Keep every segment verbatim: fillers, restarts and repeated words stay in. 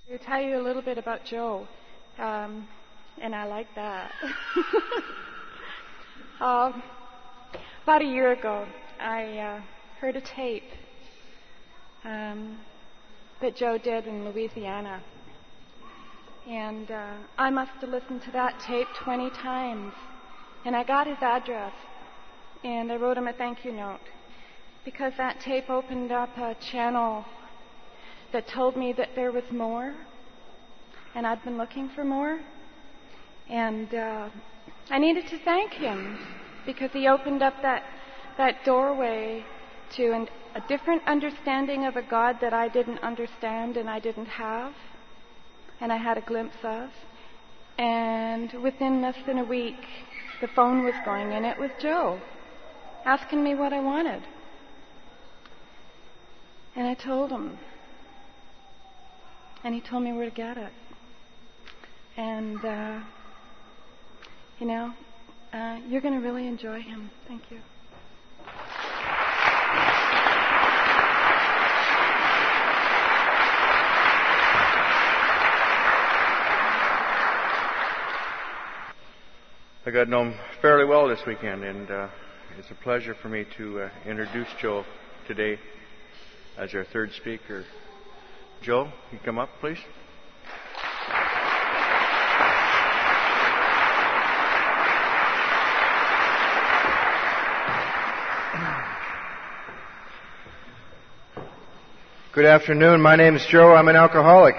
To tell you a little bit about Joe, um, and I like that. uh, about a year ago, I uh, heard a tape um, that Joe did in Louisiana. And uh, I must have listened to that tape twenty times. And I got his address, and I wrote him a thank you note, because that tape opened up a channel that told me that there was more, and I'd been looking for more. And uh, I needed to thank him, because he opened up that, that doorway to an, a different understanding of a God that I didn't understand and I didn't have, and I had a glimpse of. And within less than a week, the phone was going, and it was Joe, asking me what I wanted. And I told him. And he told me where to get it. And, uh, you know, uh, you're going to really enjoy him. Thank you. I got to know him fairly well this weekend, and uh, it's a pleasure for me to uh, introduce Joe today as our third speaker. Joe, you come up, please. Good afternoon. My name is Joe. I'm an alcoholic.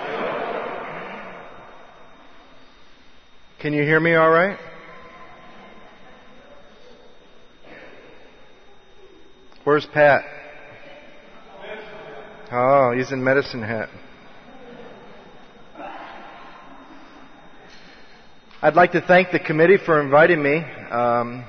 Can you hear me all right? Where's Pat? Oh, he's in Medicine Hat. I'd like to thank the committee for inviting me. Um,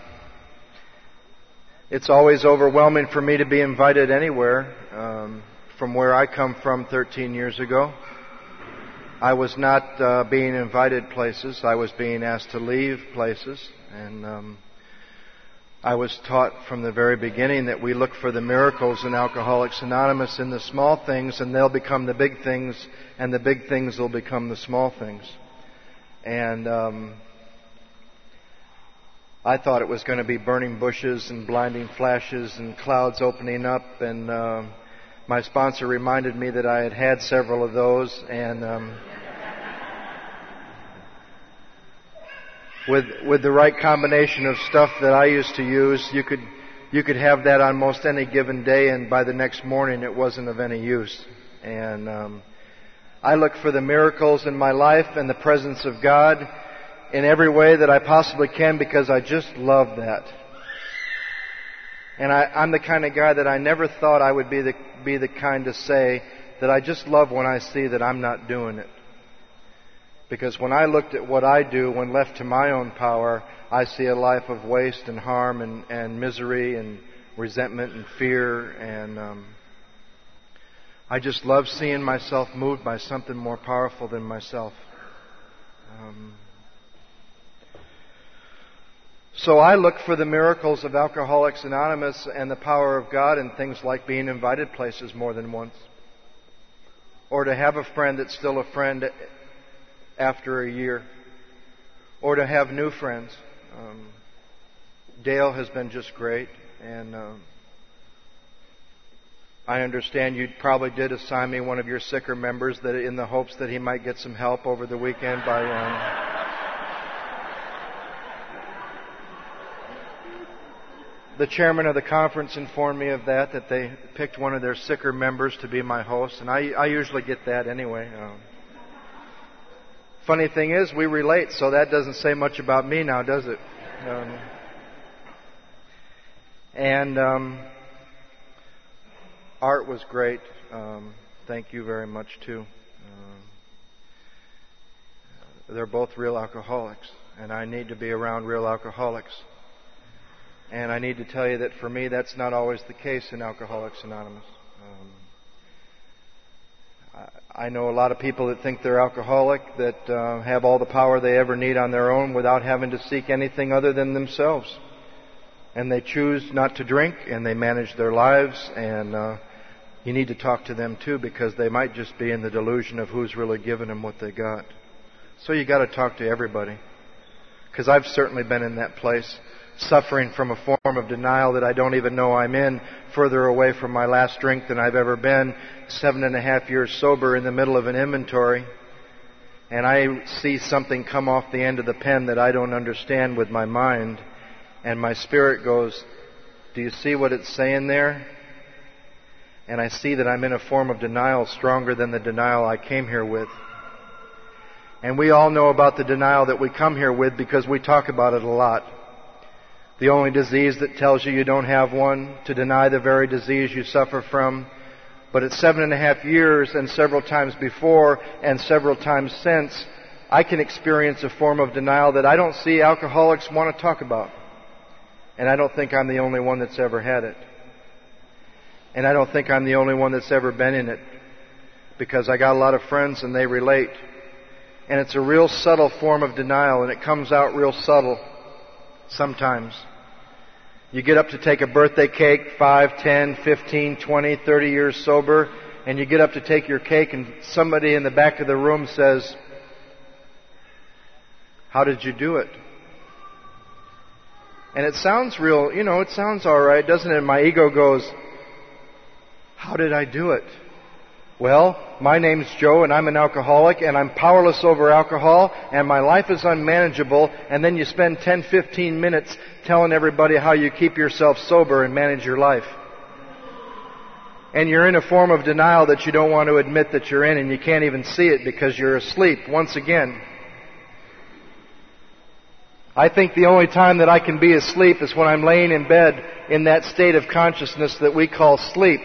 it's always overwhelming for me to be invited anywhere. Um, from where I come from thirteen years ago, I was not uh, being invited places. I was being asked to leave places. And um, I was taught from the very beginning that we look for the miracles in Alcoholics Anonymous in the small things, and they'll become the big things, and the big things will become the small things. And um, I thought it was going to be burning bushes and blinding flashes and clouds opening up, and uh, my sponsor reminded me that I had had several of those, and um, with with the right combination of stuff that I used to use, you could you could have that on most any given day, and by the next morning it wasn't of any use. And um, I look for the miracles in my life and the presence of God in every way that I possibly can, because I just love that. And I, I'm the kind of guy that I never thought I would be the be the kind to say that I just love when I see that I'm not doing it. Because when I looked at what I do when left to my own power, I see a life of waste and harm and, and misery and resentment and fear. And um, I just love seeing myself moved by something more powerful than myself. Um, so I look for the miracles of Alcoholics Anonymous and the power of God in things like being invited places more than once. Or to have a friend that's still a friend after a year, or to have new friends. Um, Dale has been just great, and um, I understand you probably did assign me one of your sicker members, that in the hopes that he might get some help over the weekend by. Um, the chairman of the conference informed me of that, that they picked one of their sicker members to be my host, and I, I usually get that anyway. Um, Funny thing is, we relate, so that doesn't say much about me now, does it? Um, and um, Art was great. Um, thank you very much, too. Uh, they're both real alcoholics, and I need to be around real alcoholics. And I need to tell you that for me, that's not always the case in Alcoholics Anonymous. Um, I know a lot of people that think they're alcoholic, that uh, have all the power they ever need on their own without having to seek anything other than themselves. And they choose not to drink, and they manage their lives, and uh, you need to talk to them too, because they might just be in the delusion of who's really giving them what they got. So you got to talk to everybody. Because I've certainly been in that place, suffering from a form of denial that I don't even know I'm in, further away from my last drink than I've ever been, seven and a half years sober in the middle of an inventory. And I see something come off the end of the pen that I don't understand with my mind. And my spirit goes, do you see what it's saying there? And I see that I'm in a form of denial stronger than the denial I came here with. And we all know about the denial that we come here with because we talk about it a lot. The only disease that tells you you don't have one, to deny the very disease you suffer from. But at seven and a half years and several times before and several times since, I can experience a form of denial that I don't see alcoholics want to talk about. And I don't think I'm the only one that's ever had it. And I don't think I'm the only one that's ever been in it. Because I got a lot of friends and they relate. And it's a real subtle form of denial, and it comes out real subtle sometimes. You get up to take a birthday cake, five, ten, fifteen, twenty, thirty years sober, and you get up to take your cake and somebody in the back of the room says, how did you do it? And it sounds real, you know, it sounds all right, doesn't it? My ego goes, how did I do it? Well, my name's Joe, and I'm an alcoholic, and I'm powerless over alcohol, and my life is unmanageable, and then you spend ten, fifteen minutes telling everybody how you keep yourself sober and manage your life. And you're in a form of denial that you don't want to admit that you're in, and you can't even see it because you're asleep once again. I think the only time that I can be asleep is when I'm laying in bed in that state of consciousness that we call sleep.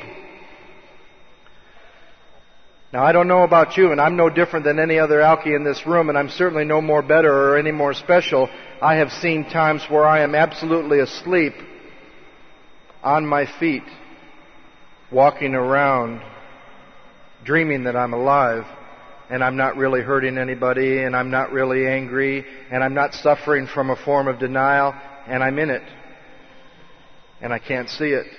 Now, I don't know about you, and I'm no different than any other alkie in this room, and I'm certainly no more better or any more special. I have seen times where I am absolutely asleep on my feet, walking around, dreaming that I'm alive, and I'm not really hurting anybody, and I'm not really angry, and I'm not suffering from a form of denial, and I'm in it, and I can't see it.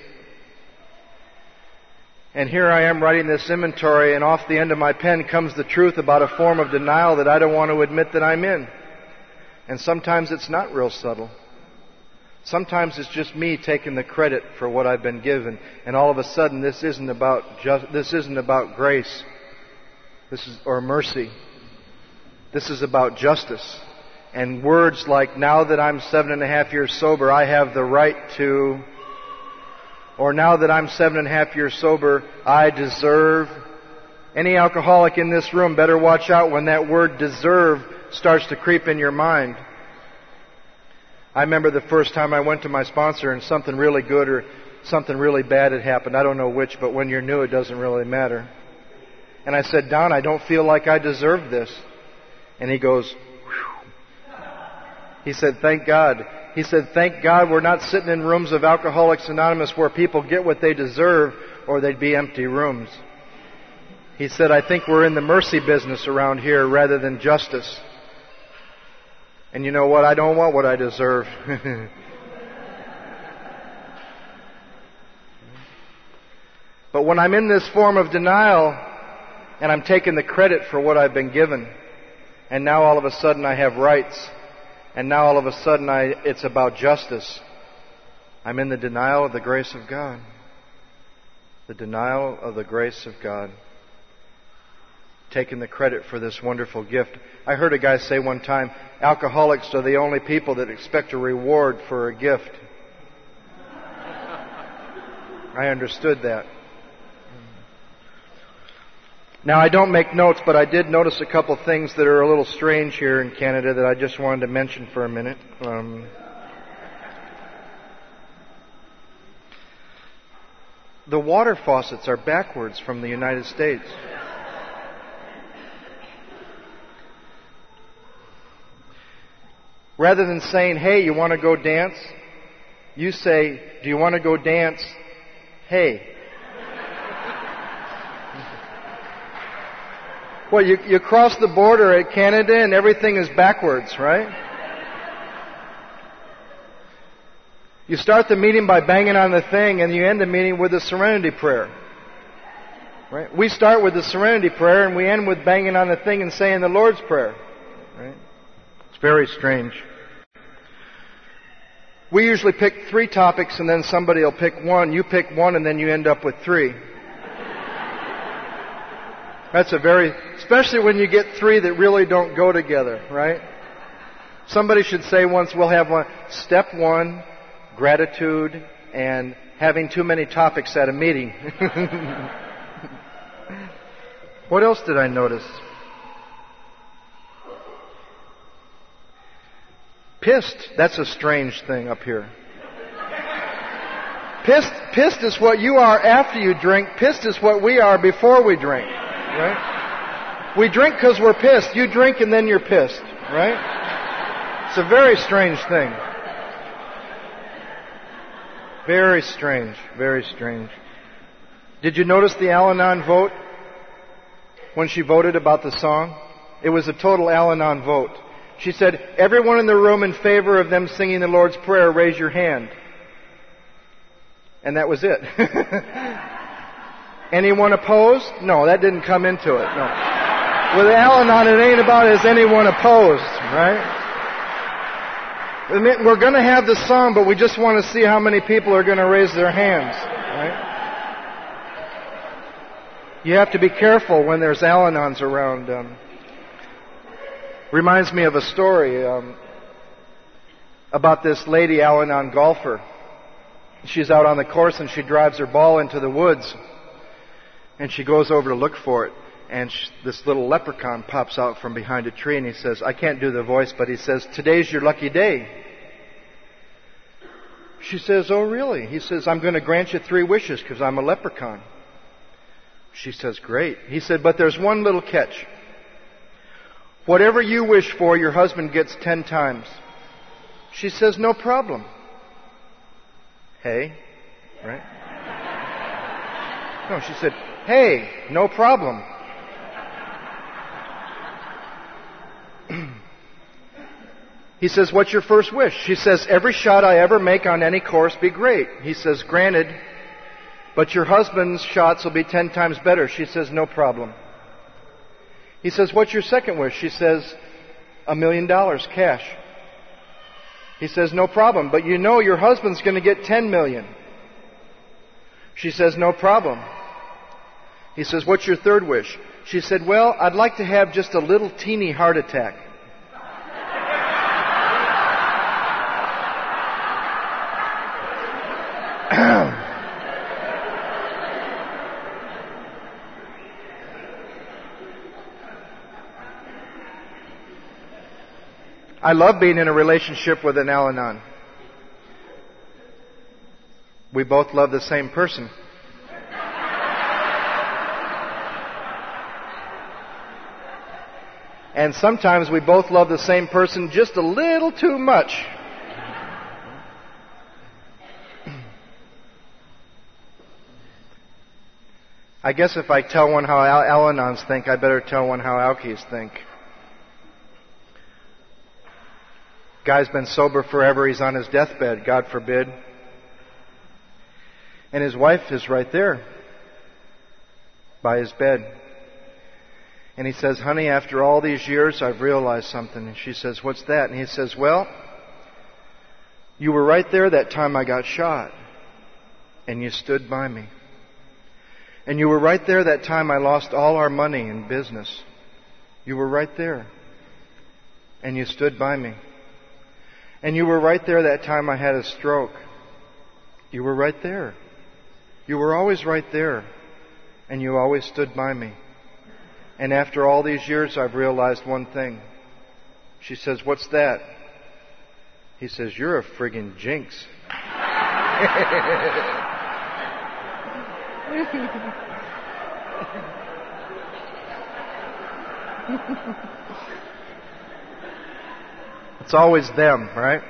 And here I am writing this inventory, and off the end of my pen comes the truth about a form of denial that I don't want to admit that I'm in. And sometimes it's not real subtle. Sometimes it's just me taking the credit for what I've been given, and all of a sudden this isn't about just, this isn't about grace, this is or mercy. This is about justice. And words like, now that I'm seven and a half years sober, I have the right to. Or now that I'm seven and a half years sober, I deserve. Any alcoholic in this room better watch out when that word deserve starts to creep in your mind. I remember the first time I went to my sponsor and something really good or something really bad had happened. I don't know which, but when you're new it doesn't really matter. And I said, Don, I don't feel like I deserve this. And he goes, whew. He said, thank God. He said, thank God we're not sitting in rooms of Alcoholics Anonymous where people get what they deserve, or they'd be empty rooms. He said, I think we're in the mercy business around here rather than justice. And you know what? I don't want what I deserve. But when I'm in this form of denial, and I'm taking the credit for what I've been given, and now all of a sudden I have rights, and now all of a sudden I, it's about justice. I'm in the denial of the grace of God. The denial of the grace of God. Taking the credit for this wonderful gift. I heard a guy say one time, alcoholics are the only people that expect a reward for a gift. I understood that. Now, I don't make notes, but I did notice a couple things that are a little strange here in Canada that I just wanted to mention for a minute. Um, the water faucets are backwards from the United States. Rather than saying, hey, you want to go dance? You say, do you want to go dance? Hey. Well, you, you cross the border at Canada and everything is backwards, right? You start the meeting by banging on the thing and you end the meeting with a serenity prayer. Right? We start with the Serenity Prayer and we end with banging on the thing and saying the Lord's Prayer. Right? It's very strange. We usually pick three topics and then somebody will pick one. You pick one and then you end up with three. That's a very, especially when you get three that really don't go together, right? Somebody should say once, we'll have one, step one, gratitude, and having too many topics at a meeting. What else did I notice? Pissed, that's a strange thing up here. Pissed, pissed is what you are after you drink. Pissed is what we are before we drink. Right? We drink because we're pissed. You drink and then you're pissed. Right? It's a very strange thing. Very strange. Very strange. Did you notice the Al-Anon vote? When she voted about the song? It was a total Al-Anon vote. She said, everyone in the room in favor of them singing the Lord's Prayer, raise your hand. And that was it. Anyone opposed? No, that didn't come into it. No. With Al-Anon, it ain't about is anyone opposed, right? We're going to have the song, but we just want to see how many people are going to raise their hands, right? You have to be careful when there's Al-Anons around. Um, reminds me of a story um, about this lady Al-Anon golfer. She's out on the course and she drives her ball into the woods. And she goes over to look for it. And sh- this little leprechaun pops out from behind a tree and he says, I can't do the voice, but he says, today's your lucky day. She says, oh really? He says, I'm going to grant you three wishes because I'm a leprechaun. She says, great. He said, but there's one little catch. Whatever you wish for, your husband gets ten times. She says, no problem. Hey, right? No, she said, hey, no problem. He says, what's your first wish? She says, every shot I ever make on any course be great. He says, granted, but your husband's shots will be ten times better. She says, no problem. He says, what's your second wish? She says, a million dollars cash. He says, no problem, but you know your husband's going to get ten million. She says, no problem. He says, what's your third wish? She said, well, I'd like to have just a little teeny heart attack. I love being in a relationship with an Al-Anon. We both love the same person. And sometimes we both love the same person just a little too much. I guess if I tell one how Al- Al-Anons think, I better tell one how Alkies think. Guy's been sober forever. He's on his deathbed, God forbid. And his wife is right there by his bed. And he says, honey, after all these years, I've realized something. And she says, what's that? And he says, well, you were right there that time I got shot. And you stood by me. And you were right there that time I lost all our money in business. You were right there. And you stood by me. And you were right there that time I had a stroke. You were right there. You were always right there. And you always stood by me. And after all these years, I've realized one thing. She says, what's that? He says, you're a friggin' jinx. It's always them, right?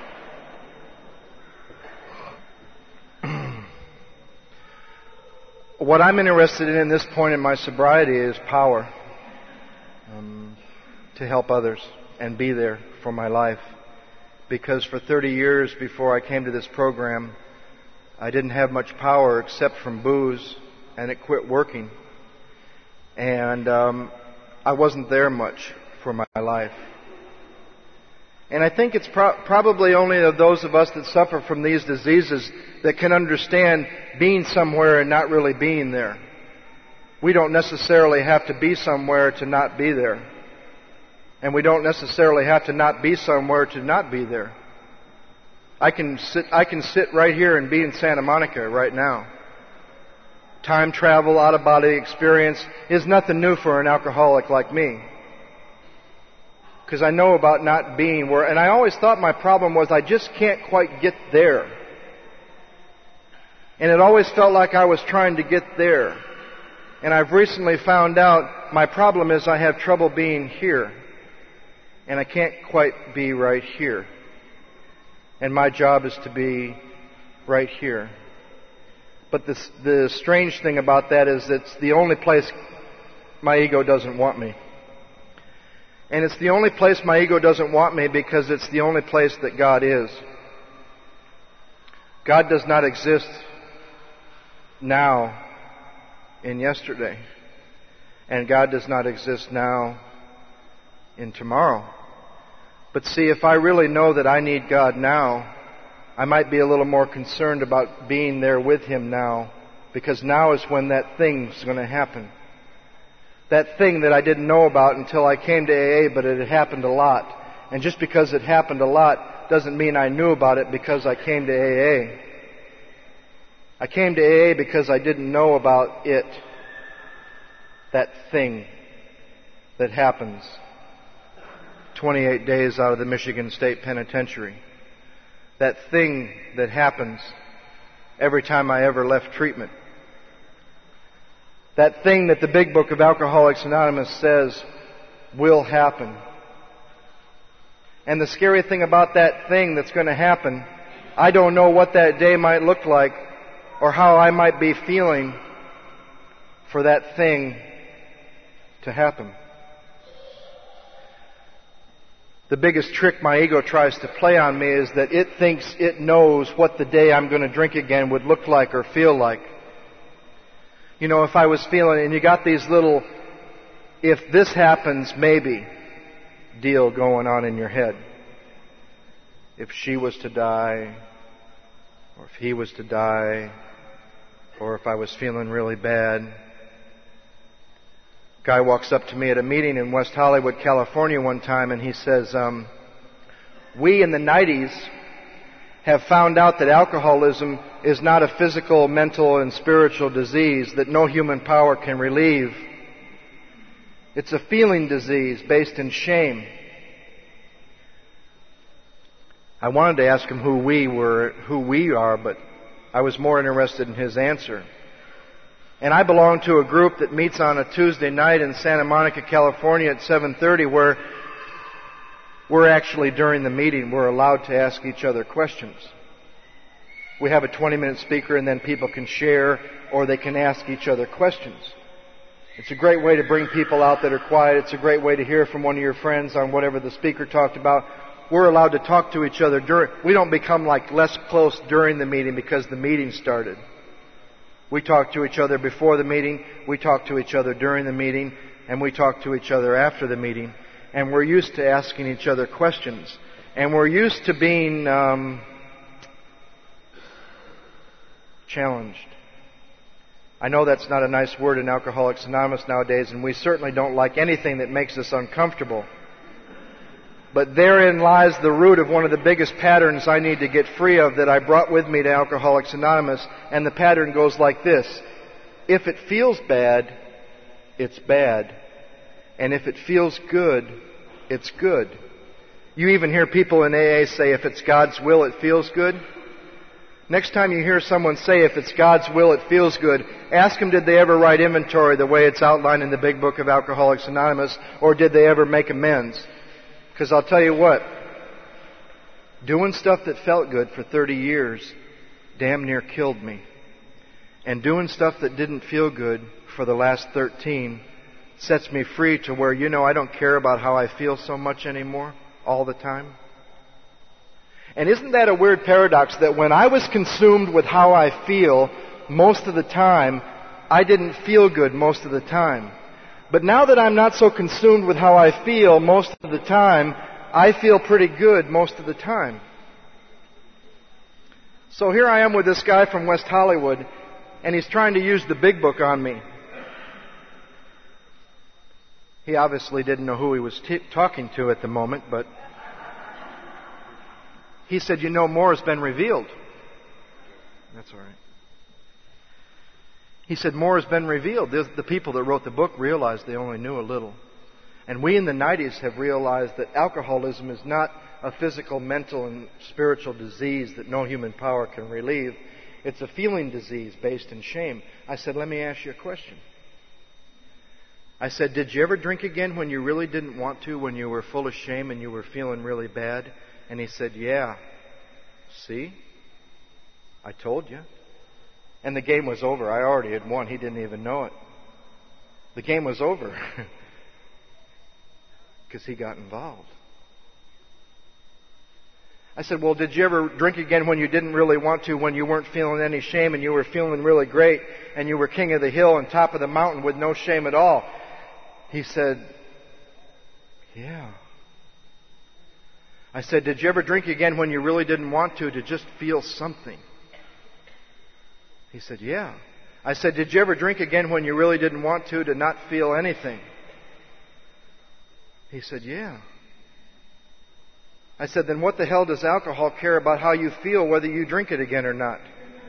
What I'm interested in at this point in my sobriety is power. Um, to help others and be there for my life. Because for thirty years before I came to this program, I didn't have much power except from booze, and it quit working. And um, I wasn't there much for my life. And I think it's pro- probably only of those of us that suffer from these diseases that can understand being somewhere and not really being there. We don't necessarily have to be somewhere to not be there. And we don't necessarily have to not be somewhere to not be there. I can sit, I can sit right here and be in Santa Monica right now. Time travel, out-of-body experience is nothing new for an alcoholic like me. Because I know about not being where, and I always thought my problem was I just can't quite get there. And it always felt like I was trying to get there. And I've recently found out my problem is I have trouble being here. And I can't quite be right here. And my job is to be right here. But the, the strange thing about that is it's the only place my ego doesn't want me. And it's the only place my ego doesn't want me because it's the only place that God is. God does not exist now in yesterday. And God does not exist now in tomorrow. But see, if I really know that I need God now, I might be a little more concerned about being there with Him now, because now is when that thing's going to happen. That thing that I didn't know about until I came to A A, but it had happened a lot. And just because it happened a lot doesn't mean I knew about it because I came to A A. I came to A A because I didn't know about it. That thing that happens twenty-eight days out of the Michigan State Penitentiary. That thing that happens every time I ever left treatment. That thing that the big book of Alcoholics Anonymous says will happen. And the scary thing about that thing that's going to happen, I don't know what that day might look like or how I might be feeling for that thing to happen. The biggest trick my ego tries to play on me is that it thinks it knows what the day I'm going to drink again would look like or feel like. You know, if I was feeling, and you got these little, if this happens, maybe, deal going on in your head. If she was to die, or if he was to die, or if I was feeling really bad. Guy walks up to me at a meeting in West Hollywood, California one time, and he says, um, we in the nineties have found out that alcoholism is not a physical, mental, and spiritual disease that no human power can relieve. It's a feeling disease based in shame. I wanted to ask him who we were, who we are, but I was more interested in his answer. And I belong to a group that meets on a Tuesday night in Santa Monica, California at seven thirty where we're actually, during the meeting, we're allowed to ask each other questions. We have a twenty-minute speaker and then people can share or they can ask each other questions. It's a great way to bring people out that are quiet. It's a great way to hear from one of your friends on whatever the speaker talked about. We're allowed to talk to each other during, we don't become like less close during the meeting because the meeting started. We talk to each other before the meeting, we talk to each other during the meeting, and we talk to each other after the meeting. And we're used to asking each other questions. And we're used to being um, challenged. I know that's not a nice word in Alcoholics Anonymous nowadays, and we certainly don't like anything that makes us uncomfortable. But therein lies the root of one of the biggest patterns I need to get free of that I brought with me to Alcoholics Anonymous. And the pattern goes like this. If it feels bad, it's bad. And if it feels good, it's good. You even hear people in A A say, if it's God's will, it feels good. Next time you hear someone say, if it's God's will, it feels good, ask them, did they ever write inventory the way it's outlined in the big book of Alcoholics Anonymous, or did they ever make amends? Because I'll tell you what, doing stuff that felt good for thirty years damn near killed me. And doing stuff that didn't feel good for the last thirteen sets me free to where, you know, I don't care about how I feel so much anymore all the time. And isn't that a weird paradox that when I was consumed with how I feel most of the time, I didn't feel good most of the time. But now that I'm not so consumed with how I feel most of the time, I feel pretty good most of the time. So here I am with this guy from West Hollywood, and he's trying to use the big book on me. He obviously didn't know who he was t- talking to at the moment, but he said, you know, more has been revealed. That's all right. He said, more has been revealed. The, the people that wrote the book realized they only knew a little. And we in the nineties have realized that alcoholism is not a physical, mental, and spiritual disease that no human power can relieve. It's a feeling disease based in shame. I said, let me ask you a question. I said, did you ever drink again when you really didn't want to, when you were full of shame and you were feeling really bad? And he said, yeah. See? I told you. And the game was over. I already had won. He didn't even know it. The game was over. Because he got involved. I said, well, did you ever drink again when you didn't really want to, when you weren't feeling any shame and you were feeling really great and you were king of the hill and top of the mountain with no shame at all? He said, yeah. I said, did you ever drink again when you really didn't want to, to just feel something? He said, yeah. I said, did you ever drink again when you really didn't want to, to not feel anything? He said, yeah. I said, then what the hell does alcohol care about how you feel, whether you drink it again or not?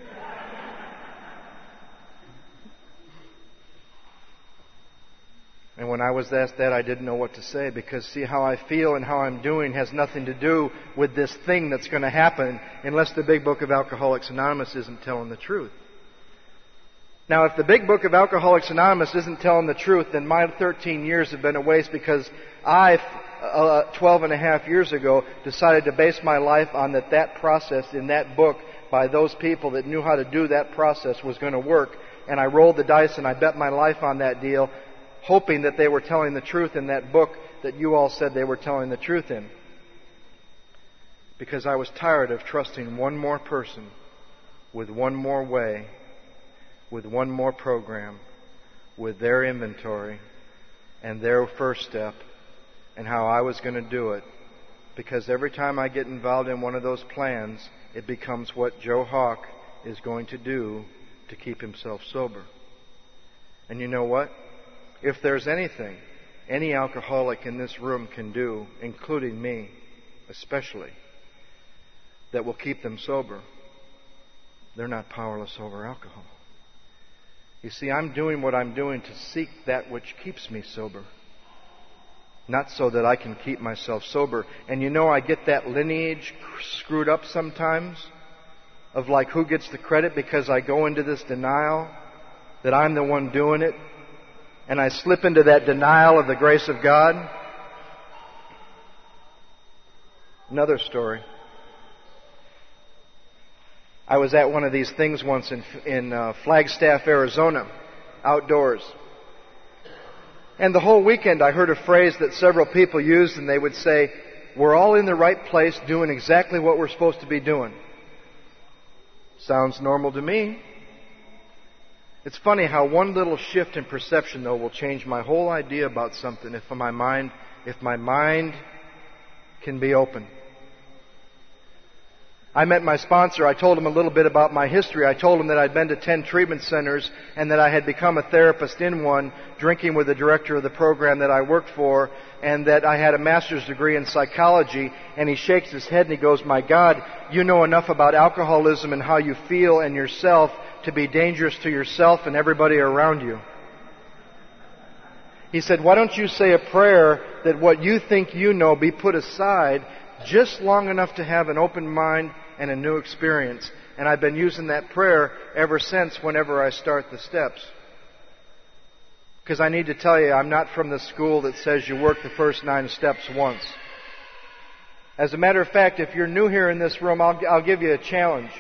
And when I was asked that, I didn't know what to say, because see, how I feel and how I'm doing has nothing to do with this thing that's going to happen unless the big book of Alcoholics Anonymous isn't telling the truth. Now, if the big book of Alcoholics Anonymous isn't telling the truth, then my thirteen years have been a waste, because I, uh, twelve and a half years ago, decided to base my life on that that process in that book by those people that knew how to do that process was going to work. And I rolled the dice and I bet my life on that deal, hoping that they were telling the truth in that book that you all said they were telling the truth in. Because I was tired of trusting one more person with one more way, with one more program, with their inventory and their first step and how I was going to do it. Because every time I get involved in one of those plans, it becomes what Joe Hawk is going to do to keep himself sober. And you know what? If there's anything any alcoholic in this room can do, including me especially, that will keep them sober, they're not powerless over alcohol. You see, I'm doing what I'm doing to seek that which keeps me sober, not so that I can keep myself sober. And you know, I get that lineage screwed up sometimes of like who gets the credit, because I go into this denial that I'm the one doing it, and I slip into that denial of the grace of God. Another story. I was at one of these things once in, in uh, Flagstaff, Arizona, outdoors. And the whole weekend I heard a phrase that several people used, and they would say, we're all in the right place doing exactly what we're supposed to be doing. Sounds normal to me. It's funny how one little shift in perception, though, will change my whole idea about something if my mind, if my mind can be open. I met my sponsor. I told him a little bit about my history. I told him that I'd been to ten treatment centers and that I had become a therapist in one, drinking with the director of the program that I worked for, and that I had a master's degree in psychology. And he shakes his head and he goes, my God, you know enough about alcoholism and how you feel and yourself to be dangerous to yourself and everybody around you. He said, why don't you say a prayer that what you think you know be put aside just long enough to have an open mind and a new experience. And I've been using that prayer ever since whenever I start the steps. Because I need to tell you, I'm not from the school that says you work the first nine steps once. As a matter of fact, if you're new here in this room, I'll, I'll give you a challenge.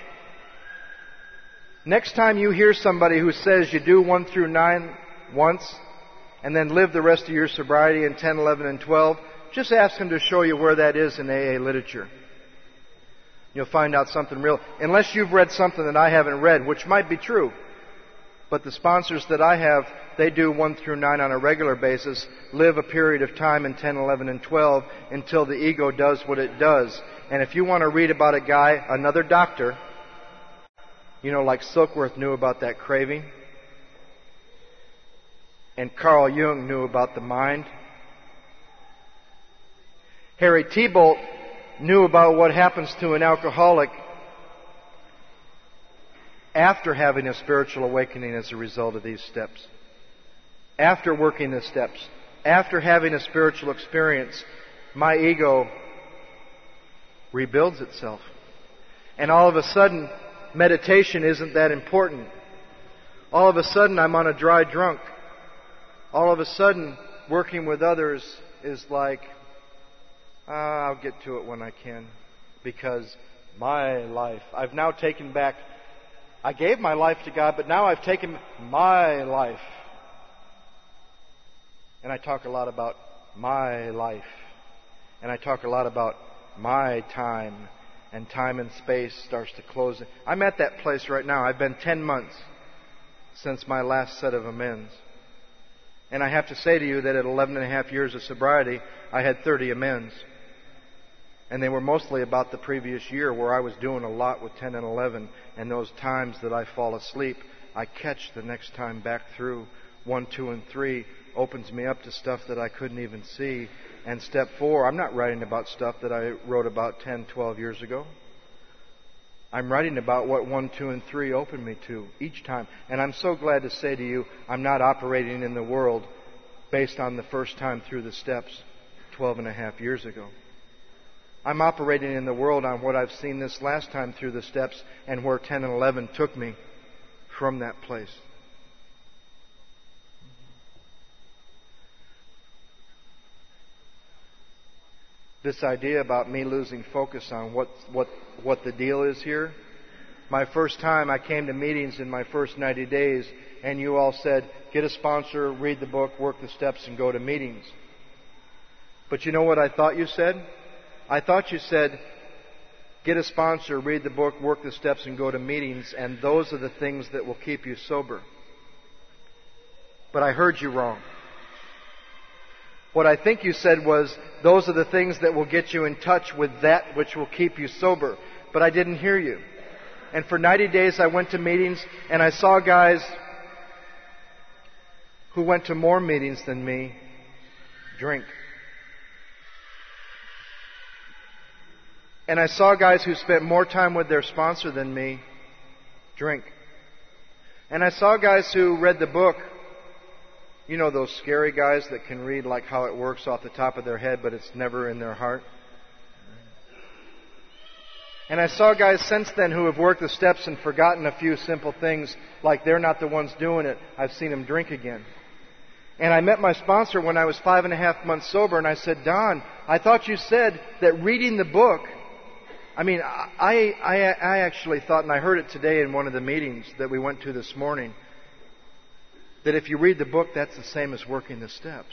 Next time you hear somebody who says you do one through nine once and then live the rest of your sobriety in ten, eleven, and twelve, just ask them to show you where that is in A A literature. You'll find out something real. Unless you've read something that I haven't read, which might be true. But the sponsors that I have, they do one through nine on a regular basis, live a period of time in ten, eleven, and twelve until the ego does what it does. And if you want to read about a guy, another doctor, you know, like Silkworth knew about that craving, and Carl Jung knew about the mind, Harry Tiebolt knew about what happens to an alcoholic after having a spiritual awakening as a result of these steps. After working the steps, after having a spiritual experience, my ego rebuilds itself. And all of a sudden, meditation isn't that important. All of a sudden, I'm on a dry drunk. All of a sudden, working with others is like, ah, I'll get to it when I can. Because my life, I've now taken back, I gave my life to God, but now I've taken my life. And I talk a lot about my life. And I talk a lot about my time. And time and space starts to close. I'm at that place right now. I've been ten months since my last set of amends. And I have to say to you that at eleven and a half years of sobriety, I had thirty amends. And they were mostly about the previous year where I was doing a lot with ten and eleven. And those times that I fall asleep, I catch the next time back through. one, two, and three opens me up to stuff that I couldn't even see. And step four, I'm not writing about stuff that I wrote about ten, twelve years ago. I'm writing about what one, two, and three opened me to each time. And I'm so glad to say to you, I'm not operating in the world based on the first time through the steps twelve and a half years ago. I'm operating in the world on what I've seen this last time through the steps and where ten and eleven took me from that place. This idea about me losing focus on what, what, what the deal is here. My first time I came to meetings in my first ninety days and you all said, get a sponsor, read the book, work the steps, and go to meetings. But you know what I thought you said? I thought you said, get a sponsor, read the book, work the steps, and go to meetings, and those are the things that will keep you sober. But I heard you wrong. What I think you said was, those are the things that will get you in touch with that which will keep you sober. But I didn't hear you. And for ninety days I went to meetings, and I saw guys who went to more meetings than me drink. And I saw guys who spent more time with their sponsor than me drink. And I saw guys who read the book. You know those scary guys that can read like how it works off the top of their head, but it's never in their heart? And I saw guys since then who have worked the steps and forgotten a few simple things, like they're not the ones doing it. I've seen them drink again. And I met my sponsor when I was five and a half months sober, and I said, Don, I thought you said that reading the book, I mean, I, I, I actually thought, and I heard it today in one of the meetings that we went to this morning, that if you read the book, that's the same as working the steps.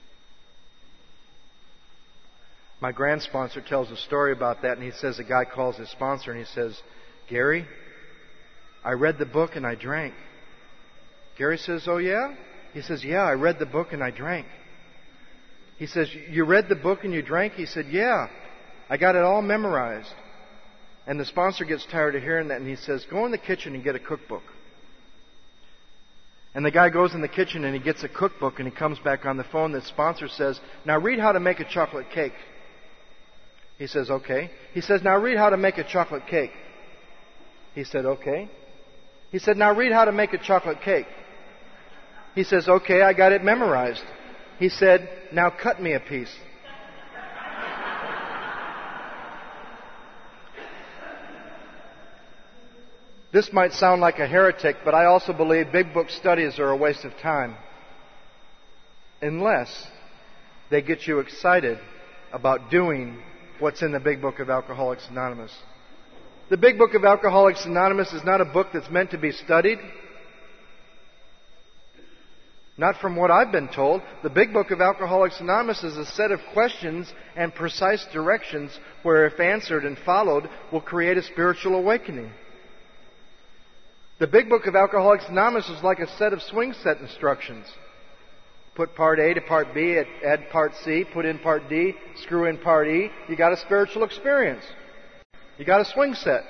My grand sponsor tells a story about that, and he says a guy calls his sponsor and he says, Gary, I read the book and I drank. Gary says, oh yeah? He says, yeah, I read the book and I drank. He says, you read the book and you drank? He said, yeah, I got it all memorized. And the sponsor gets tired of hearing that, and he says, go in the kitchen and get a cookbook. And the guy goes in the kitchen and he gets a cookbook, and he comes back on the phone. The sponsor says, now read how to make a chocolate cake. He says, okay. He says, now read how to make a chocolate cake. He said, okay. He said, now read how to make a chocolate cake. He says, okay, I got it memorized. He said, now cut me a piece. This might sound like a heretic, but I also believe big book studies are a waste of time. Unless they get you excited about doing what's in the big book of Alcoholics Anonymous. The big book of Alcoholics Anonymous is not a book that's meant to be studied. Not from what I've been told. The big book of Alcoholics Anonymous is a set of questions and precise directions where, if answered and followed, will create a spiritual awakening. The Big Book of Alcoholics Anonymous is like a set of swing set instructions. Put part A to part B, add part C, put in part D, screw in part E. You got a spiritual experience. You got a swing set.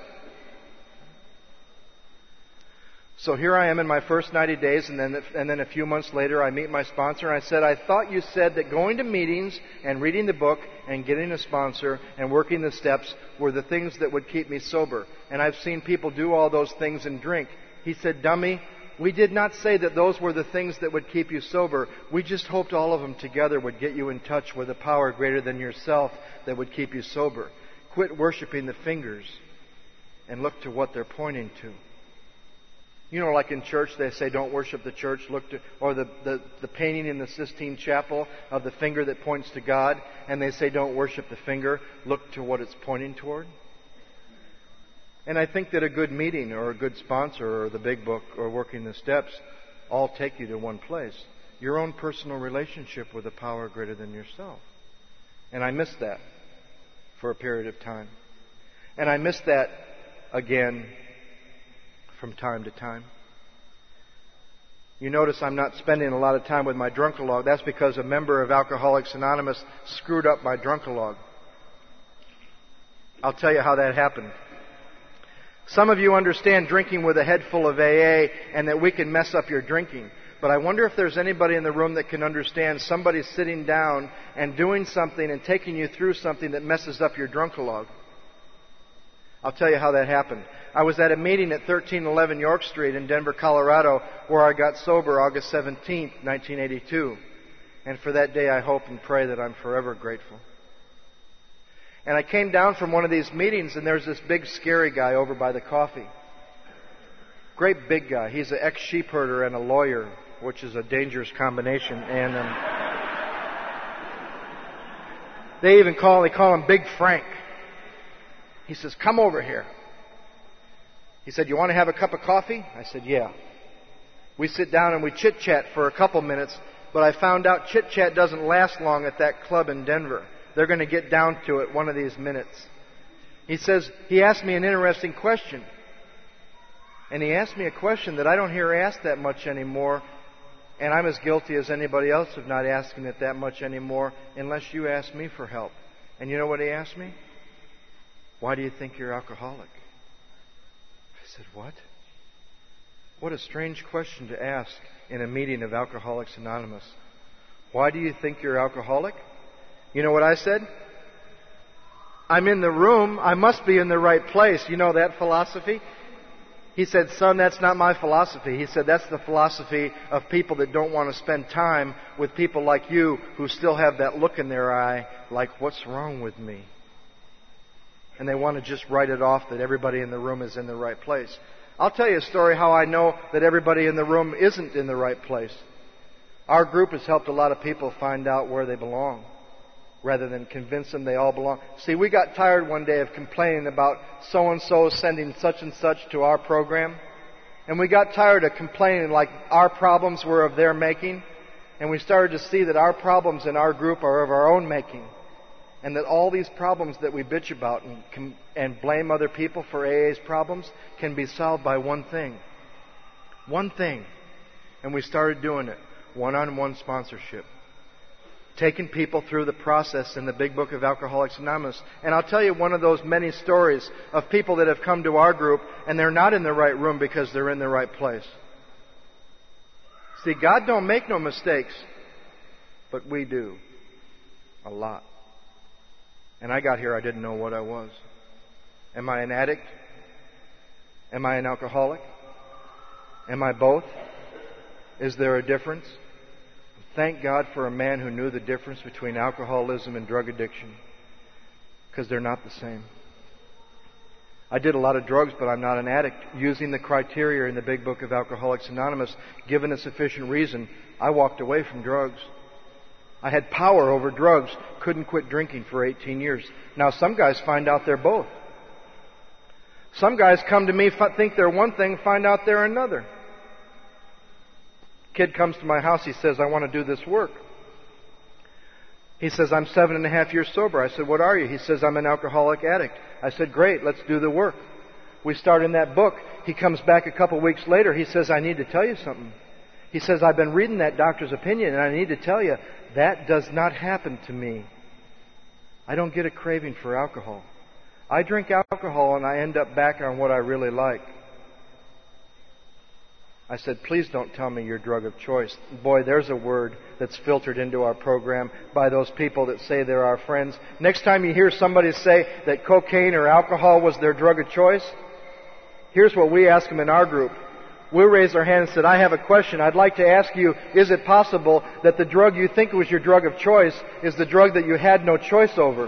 So here I am in my first ninety days, and then and then a few months later I meet my sponsor, and I said, I thought you said that going to meetings and reading the book and getting a sponsor and working the steps were the things that would keep me sober. And I've seen people do all those things and drink. He said, dummy, we did not say that those were the things that would keep you sober. We just hoped all of them together would get you in touch with a power greater than yourself that would keep you sober. Quit worshiping the fingers and look to what they're pointing to. You know, like in church, they say, don't worship the church, look to, or the, the, the painting in the Sistine Chapel of the finger that points to God, and they say, don't worship the finger, look to what it's pointing toward. And I think that a good meeting, or a good sponsor, or the Big Book, or working the steps, all take you to one place. Your own personal relationship with a power greater than yourself. And I missed that for a period of time. And I missed that again from time to time. You notice I'm not spending a lot of time with my drunkalog. That's because a member of Alcoholics Anonymous screwed up my drunkalog. I'll tell you how that happened. Some of you understand drinking with a head full of A A and that we can mess up your drinking. But I wonder if there's anybody in the room that can understand somebody sitting down and doing something and taking you through something that messes up your drunkalog. I'll tell you how that happened. I was at a meeting at thirteen eleven York Street in Denver, Colorado, where I got sober August seventeenth, nineteen eighty-two. And for that day, I hope and pray that I'm forever grateful. And I came down from one of these meetings, and there's this big, scary guy over by the coffee. Great big guy. He's an ex-sheep herder and a lawyer, which is a dangerous combination. And um, they even call, they call him Big Frank. He says, come over here. He said, you want to have a cup of coffee? I said, yeah. We sit down and we chit-chat for a couple minutes, but I found out chit-chat doesn't last long at that club in Denver. They're going to get down to it one of these minutes. He says, he asked me an interesting question. And he asked me a question that I don't hear asked that much anymore, and I'm as guilty as anybody else of not asking it that much anymore unless you ask me for help. And you know what he asked me? Why do you think you're alcoholic? I said, what? What a strange question to ask in a meeting of Alcoholics Anonymous. Why do you think you're alcoholic? You know what I said? I'm in the room. I must be in the right place. You know that philosophy? He said, son, that's not my philosophy. He said, that's the philosophy of people that don't want to spend time with people like you who still have that look in their eye like, what's wrong with me? And they want to just write it off that everybody in the room is in the right place. I'll tell you a story how I know that everybody in the room isn't in the right place. Our group has helped a lot of people find out where they belong, rather than convince them they all belong. See, we got tired one day of complaining about so-and-so sending such and such to our program. And we got tired of complaining like our problems were of their making. And we started to see that our problems in our group are of our own making. And that all these problems that we bitch about and, and blame other people for A A's problems can be solved by one thing. One thing. And we started doing it. One-on-one sponsorship. Taking people through the process in the Big Book of Alcoholics Anonymous. And I'll tell you one of those many stories of people that have come to our group and they're not in the right room because they're in the right place. See, God don't make no mistakes, but we do. A lot. And I got here, I didn't know what I was. Am I an addict? Am I an alcoholic? Am I both? Is there a difference? Thank God for a man who knew the difference between alcoholism and drug addiction, because they're not the same. I did a lot of drugs, but I'm not an addict. Using the criteria in the Big Book of Alcoholics Anonymous, given a sufficient reason, I walked away from drugs. I had power over drugs, couldn't quit drinking for eighteen years. Now some guys find out they're both. Some guys come to me, think they're one thing, find out they're another. Kid comes to my house, he says, I want to do this work. He says, I'm seven and a half years sober. I said, what are you? He says, I'm an alcoholic addict. I said, great, let's do the work. We start in that book. he comes back a couple weeks later. He says, I need to tell you something. He says, I've been reading that doctor's opinion, and I need to tell you, that does not happen to me. I don't get a craving for alcohol. I drink alcohol, and I end up back on what I really like. I said, please don't tell me your drug of choice. Boy, there's a word that's filtered into our program by those people that say they're our friends. Next time you hear somebody say that cocaine or alcohol was their drug of choice, here's what we ask them in our group. We raised our hand and said, I have a question. I'd like to ask you, is it possible that the drug you think was your drug of choice is the drug that you had no choice over?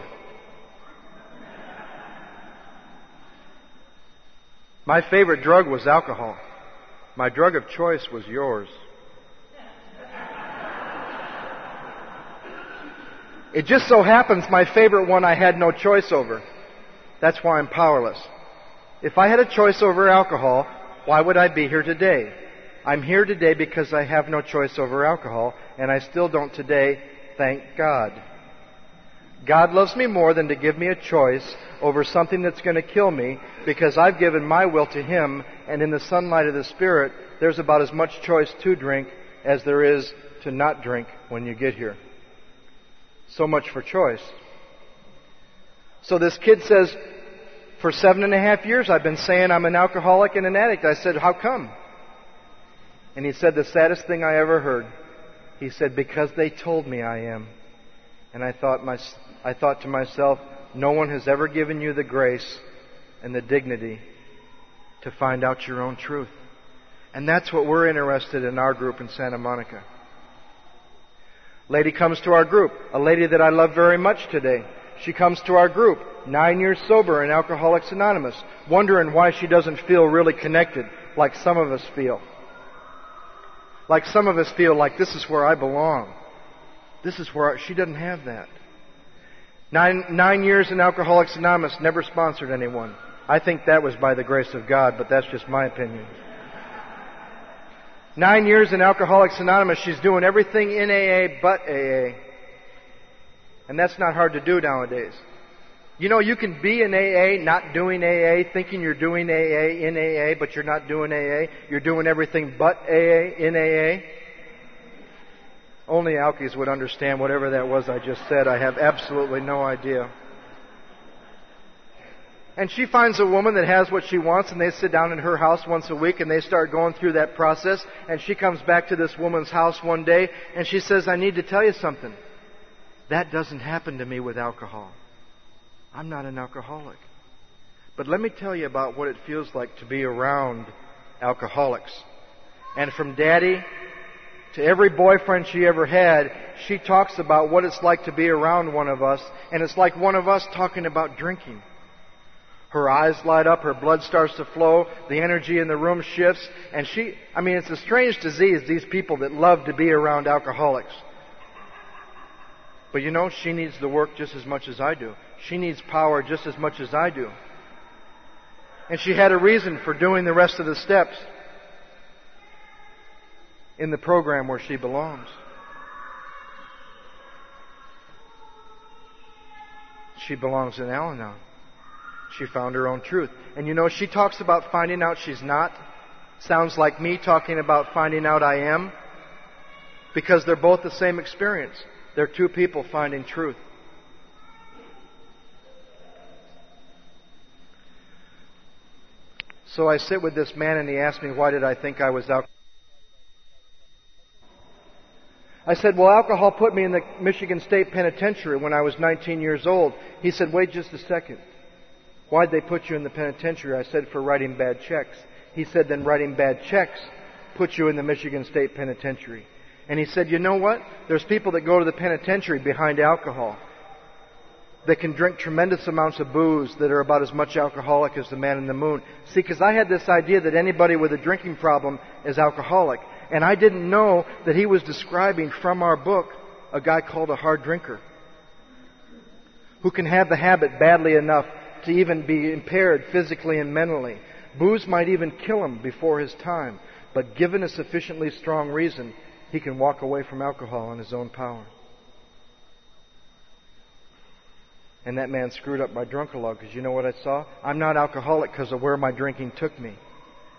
My favorite drug was alcohol. My drug of choice was yours. It just so happens my favorite one I had no choice over. That's why I'm powerless. If I had a choice over alcohol, why would I be here today? I'm here today because I have no choice over alcohol, and I still don't today, thank God. God loves me more than to give me a choice over something that's going to kill me, because I've given my will to Him, and in the sunlight of the Spirit, there's about as much choice to drink as there is to not drink when you get here. So much for choice. So this kid says, for seven and a half years I've been saying I'm an alcoholic and an addict. I said, how come? And he said the saddest thing I ever heard. He said, because they told me I am. And I thought, my, I thought to myself, no one has ever given you the grace and the dignity to find out your own truth. And that's what we're interested in our group in Santa Monica. Lady comes to our group, a lady that I love very much today. She comes to our group, nine years sober in Alcoholics Anonymous, wondering why she doesn't feel really connected like some of us feel. Like some of us feel like this is where I belong. This is where I, she doesn't have that. Nine, nine years in Alcoholics Anonymous, never sponsored anyone. I think that was by the grace of God, but that's just my opinion. Nine years in Alcoholics Anonymous, she's doing everything in A A but A A. And that's not hard to do nowadays. You know, you can be in A A, not doing A A, thinking you're doing A A in A A, but you're not doing A A. You're doing everything but A A in A A. Only alkies would understand whatever that was I just said. I have absolutely no idea. And she finds a woman that has what she wants, and they sit down in her house once a week, and they start going through that process. And she comes back to this woman's house one day, and she says, I need to tell you something. That doesn't happen to me with alcohol. I'm not an alcoholic. But let me tell you about what it feels like to be around alcoholics. And from Daddy to every boyfriend she ever had, she talks about what it's like to be around one of us, and it's like one of us talking about drinking. Her eyes light up, her blood starts to flow, the energy in the room shifts, and she, I mean, it's a strange disease, these people that love to be around alcoholics. But you know, she needs the work just as much as I do. She needs power just as much as I do. And she had a reason for doing the rest of the steps in the program where she belongs. She belongs in Al-Anon. She found her own truth. And you know, she talks about finding out she's not. Sounds like me talking about finding out I am. Because they're both the same experience. They're two people finding truth. So I sit with this man and he asked me, why did I think I was alcoholic? I said, well, alcohol put me in the Michigan State Penitentiary when I was nineteen years old. He said, wait just a second. Why'd they put you in the penitentiary? I said, for writing bad checks. He said, then writing bad checks put you in the Michigan State Penitentiary. And he said, you know what? There's people that go to the penitentiary behind alcohol that can drink tremendous amounts of booze that are about as much alcoholic as the man in the moon. See, because I had this idea that anybody with a drinking problem is alcoholic. And I didn't know that he was describing from our book a guy called a hard drinker who can have the habit badly enough to even be impaired physically and mentally. Booze might even kill him before his time, but given a sufficiently strong reason, he can walk away from alcohol on his own power. And that man screwed up my drunk-a-log, because you know what I saw? I'm not alcoholic because of where my drinking took me.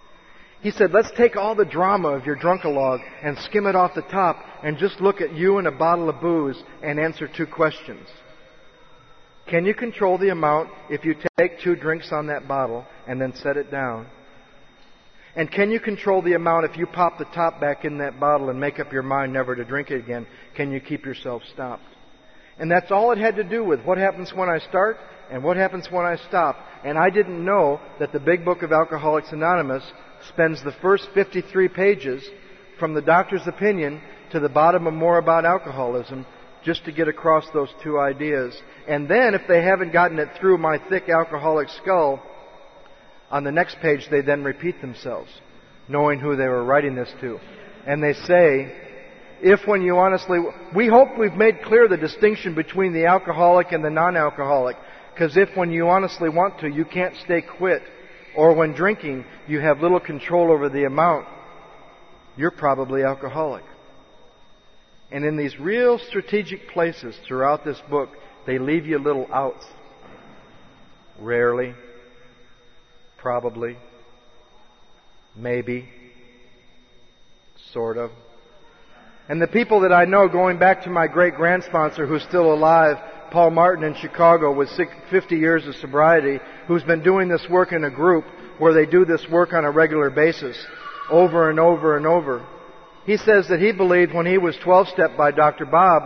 He said, let's take all the drama of your drunkalogue and skim it off the top and just look at you and a bottle of booze and answer two questions. Can you control the amount if you take two drinks on that bottle and then set it down? And can you control the amount if you pop the top back in that bottle and make up your mind never to drink it again? Can you keep yourself stopped? And that's all it had to do with what happens when I start and what happens when I stop. And I didn't know that the Big Book of Alcoholics Anonymous spends the first fifty-three pages from the doctor's opinion to the bottom of More About Alcoholism just to get across those two ideas. And then if they haven't gotten it through my thick alcoholic skull, on the next page they then repeat themselves, knowing who they were writing this to. And they say, if when you honestly... We hope we've made clear the distinction between the alcoholic and the non-alcoholic. Because if when you honestly want to, you can't stay quit, or when drinking, you have little control over the amount, you're probably alcoholic. And in these real strategic places throughout this book, they leave you little outs. Rarely. Probably. Maybe. Sort of. And the people that I know, going back to my great-grand sponsor who's still alive, Paul Martin in Chicago with fifty years of sobriety, who's been doing this work in a group where they do this work on a regular basis, over and over and over. He says that he believed when he was twelve-step by Doctor Bob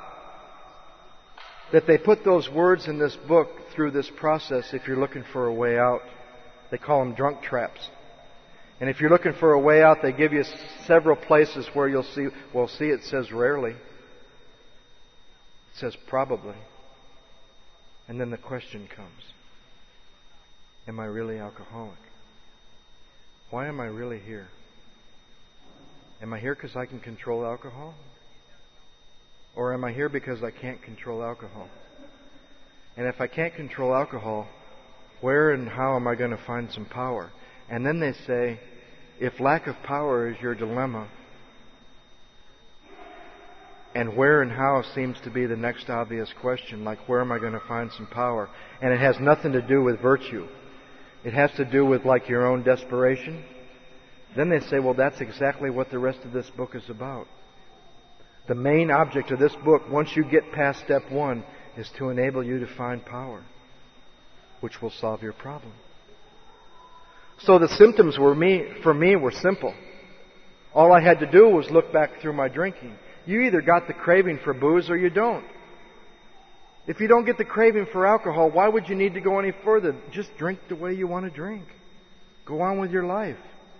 that they put those words in this book through this process if you're looking for a way out. They call them drunk traps. And if you're looking for a way out, they give you several places where you'll see, well, see, it says rarely. It says probably. And then the question comes, am I really alcoholic? Why am I really here? Am I here because I can control alcohol? Or am I here because I can't control alcohol? And if I can't control alcohol, where and how am I going to find some power? And then they say, if lack of power is your dilemma, and where and how seems to be the next obvious question, like where am I going to find some power? And it has nothing to do with virtue. It has to do with like your own desperation. Then they say, well, that's exactly what the rest of this book is about. The main object of this book, once you get past step one, is to enable you to find power, which will solve your problem. So the symptoms were me, for me were simple. All I had to do was look back through my drinking. You either got the craving for booze or you don't. If you don't get the craving for alcohol, why would you need to go any further? Just drink the way you want to drink. Go on with your life.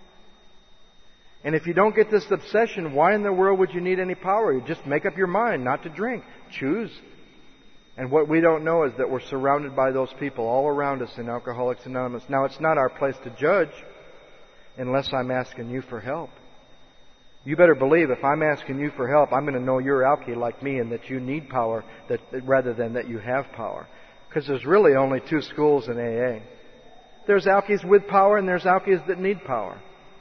And if you don't get this obsession, why in the world would you need any power? You just make up your mind not to drink. Choose. And what we don't know is that we're surrounded by those people all around us in Alcoholics Anonymous. Now, it's not our place to judge unless I'm asking you for help. You better believe if I'm asking you for help, I'm going to know you're alky like me and that you need power that, rather than that you have power. Because there's really only two schools in A A. There's alkies with power and there's alkies that need power.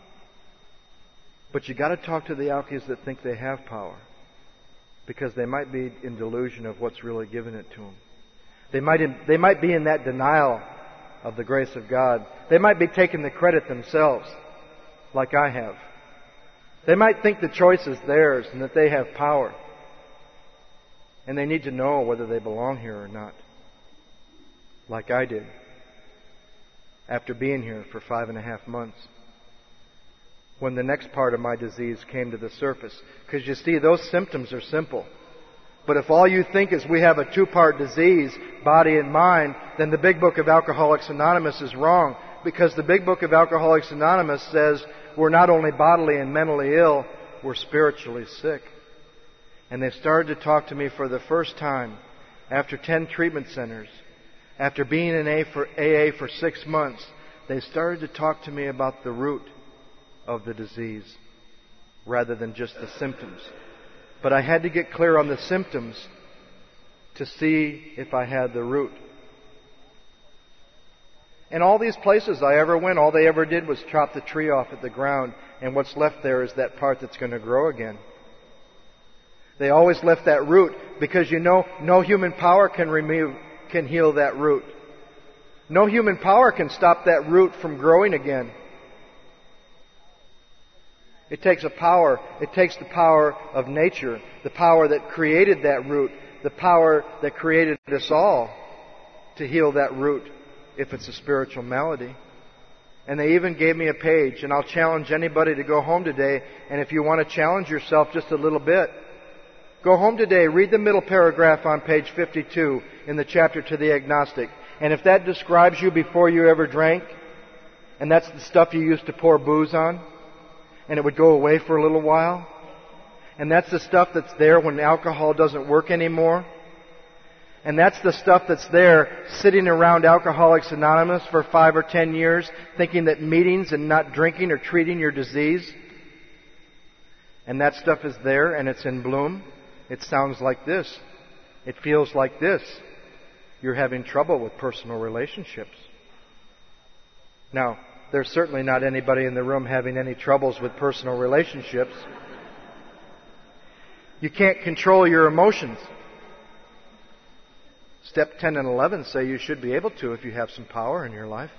But you got to talk to the alkies that think they have power, because they might be in delusion of what's really given it to them. They might in, they might be in that denial of the grace of God. They might be taking the credit themselves, like I have. They might think the choice is theirs and that they have power. And they need to know whether they belong here or not, like I did after being here for five and a half months. When the next part of my disease came to the surface. Because you see, those symptoms are simple. But if all you think is we have a two-part disease, body and mind, then the Big Book of Alcoholics Anonymous is wrong. Because the Big Book of Alcoholics Anonymous says we're not only bodily and mentally ill, we're spiritually sick. And they started to talk to me for the first time after ten treatment centers, after being in A A for six months. They started to talk to me about the root of the disease rather than just the symptoms. But I had to get clear on the symptoms to see if I had the root. And all these places I ever went, all they ever did was chop the tree off at the ground, and what's left there is that part that's going to grow again. They always left that root because, you know, no human power can remove, can heal that root. No human power can stop that root from growing again. It takes a power. It takes the power of nature, the power that created that root, the power that created us all to heal that root if it's a spiritual malady. And they even gave me a page, and I'll challenge anybody to go home today, and if you want to challenge yourself just a little bit, go home today, read the middle paragraph on page fifty-two in the chapter to the agnostic. And if that describes you before you ever drank, and that's the stuff you used to pour booze on, and it would go away for a little while, and that's the stuff that's there when alcohol doesn't work anymore, and that's the stuff that's there sitting around Alcoholics Anonymous for five or ten years, thinking that meetings and not drinking are treating your disease, and that stuff is there and it's in bloom. It sounds like this. It feels like this. You're having trouble with personal relationships. Now, there's certainly not anybody in the room having any troubles with personal relationships. You can't control your emotions. Step ten and eleven say you should be able to if you have some power in your life.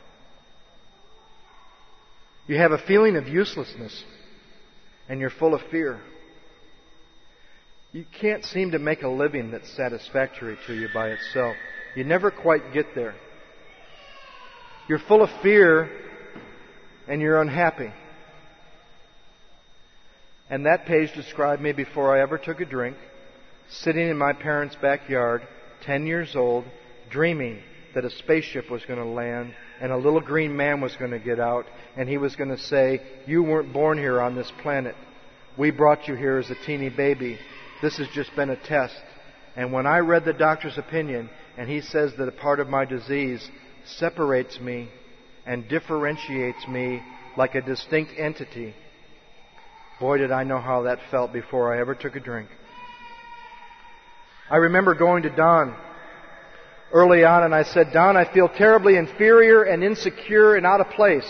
You have a feeling of uselessness, and you're full of fear. You can't seem to make a living that's satisfactory to you by itself. You never quite get there. You're full of fear, and you're unhappy. And that page described me before I ever took a drink, sitting in my parents' backyard, ten years old, dreaming that a spaceship was going to land and a little green man was going to get out and he was going to say, "You weren't born here on this planet. We brought you here as a teeny baby. This has just been a test." And when I read the doctor's opinion and he says that a part of my disease separates me and differentiates me like a distinct entity, boy, did I know how that felt before I ever took a drink. I remember going to Don early on and I said, "Don, I feel terribly inferior and insecure and out of place."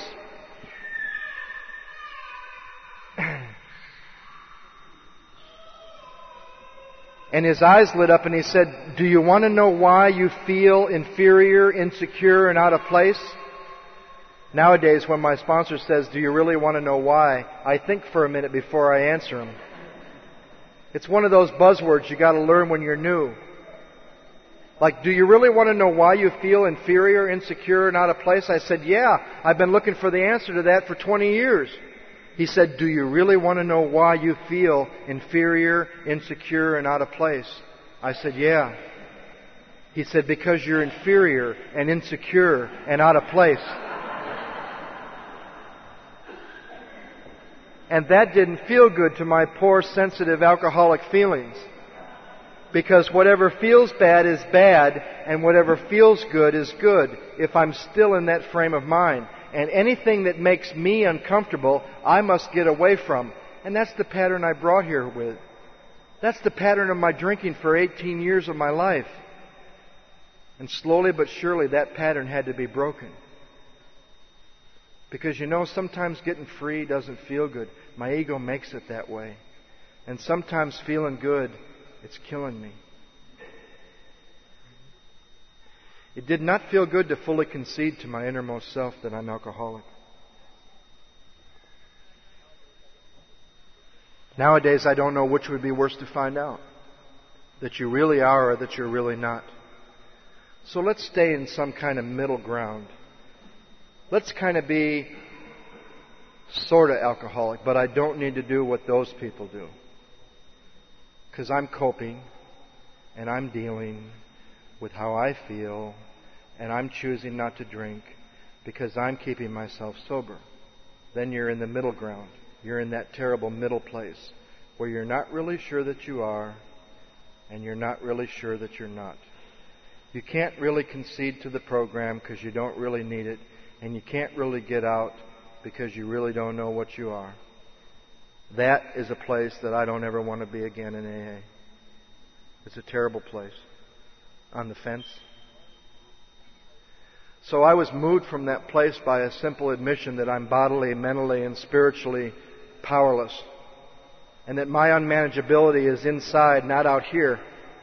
And his eyes lit up and he said, "Do you want to know why you feel inferior, insecure, and out of place?" Nowadays, when my sponsor says, "Do you really want to know why?" I think for a minute before I answer him. It's one of those buzzwords you got to learn when you're new. Like, "Do you really want to know why you feel inferior, insecure, and out of place?" I said, "Yeah, I've been looking for the answer to that for twenty years. He said, "Do you really want to know why you feel inferior, insecure, and out of place?" I said, "Yeah." He said, "Because you're inferior and insecure and out of place." And that didn't feel good to my poor, sensitive, alcoholic feelings. Because whatever feels bad is bad, and whatever feels good is good, if I'm still in that frame of mind. And anything that makes me uncomfortable, I must get away from. And that's the pattern I brought here with. That's the pattern of my drinking for eighteen years of my life. And slowly but surely that pattern had to be broken. Because, you know, sometimes getting free doesn't feel good. My ego makes it that way. And sometimes feeling good, it's killing me. It did not feel good to fully concede to my innermost self that I'm alcoholic. Nowadays, I don't know which would be worse to find out. That you really are or that you're really not. So let's stay in some kind of middle ground. Let's kind of be sort of alcoholic, but I don't need to do what those people do. Because I'm coping, and I'm dealing with how I feel, and I'm choosing not to drink because I'm keeping myself sober. Then you're in the middle ground. You're in that terrible middle place where you're not really sure that you are, and you're not really sure that you're not. You can't really concede to the program because you don't really need it, and you can't really get out because you really don't know what you are. That is a place that I don't ever want to be again in A A. It's a terrible place. On the fence. So I was moved from that place by a simple admission that I'm bodily, mentally, and spiritually powerless. And that my unmanageability is inside, not out here.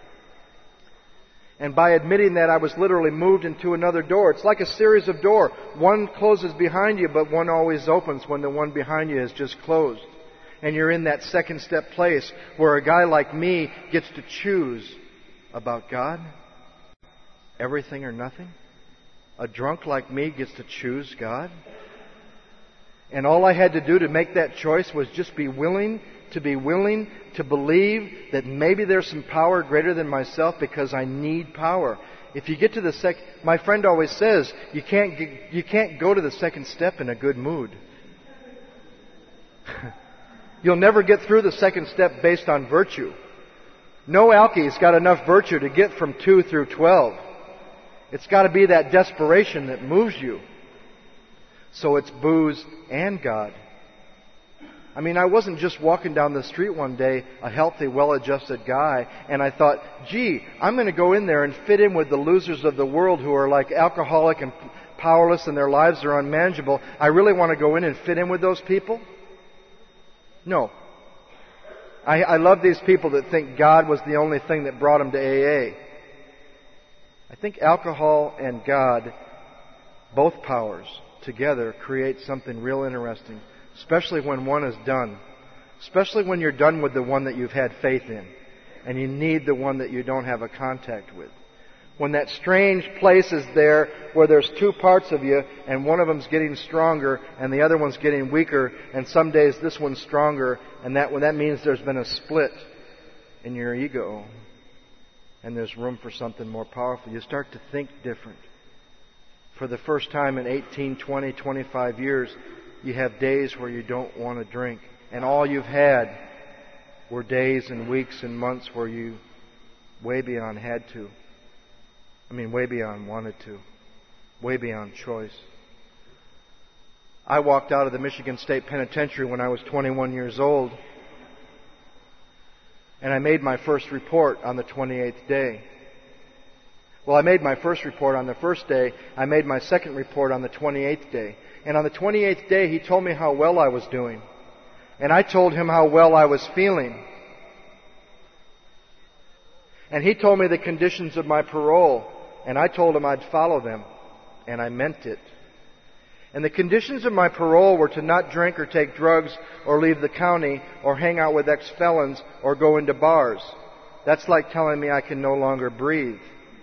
And by admitting that, I was literally moved into another door. It's like a series of doors. One closes behind you, but one always opens when the one behind you is just closed. And you're in that second step place where a guy like me gets to choose about God, everything or nothing. A drunk like me gets to choose God. And all I had to do to make that choice was just be willing to be willing to believe that maybe there's some power greater than myself, because I need power. If you get to the sec, my friend always says, you can't get, you can't go to the second step in a good mood. You'll never get through the second step based on virtue. No alky's got enough virtue to get from two through twelve. It's got to be that desperation that moves you. So it's booze and God. I mean, I wasn't just walking down the street one day, a healthy, well-adjusted guy, and I thought, gee, I'm going to go in there and fit in with the losers of the world who are like alcoholic and powerless and their lives are unmanageable. I really want to go in and fit in with those people? No. I, I love these people that think God was the only thing that brought them to A A. I think alcohol and God, both powers together, create something real interesting. Especially when one is done. Especially when you're done with the one that you've had faith in. And you need the one that you don't have a contact with. When that strange place is there where there's two parts of you and one of them's getting stronger and the other one's getting weaker, and some days this one's stronger, and that, well, that means there's been a split in your ego. And there's room for something more powerful. You start to think different. For the first time in eighteen, twenty, twenty-five years, you have days where you don't want to drink. And all you've had were days and weeks and months where you way beyond had to. I mean, way beyond wanted to. Way beyond choice. I walked out of the Michigan State Penitentiary when I was twenty-one years old. And I made my first report on the twenty-eighth day. Well, I made my first report on the first day. I made my second report on the twenty-eighth day. And on the twenty-eighth day, he told me how well I was doing. And I told him how well I was feeling. And he told me the conditions of my parole. And I told him I'd follow them. And I meant it. And the conditions of my parole were to not drink or take drugs or leave the county or hang out with ex-felons or go into bars. That's like telling me I can no longer breathe.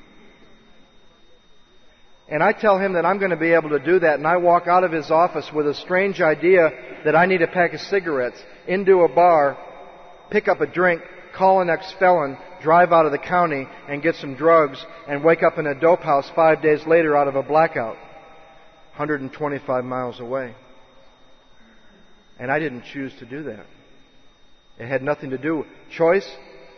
And I tell him that I'm going to be able to do that, and I walk out of his office with a strange idea that I need a pack of cigarettes, into a bar, pick up a drink, call an ex-felon, drive out of the county and get some drugs, and wake up in a dope house five days later out of a blackout, one hundred twenty-five miles away. And I didn't choose to do that. It had nothing to do with choice,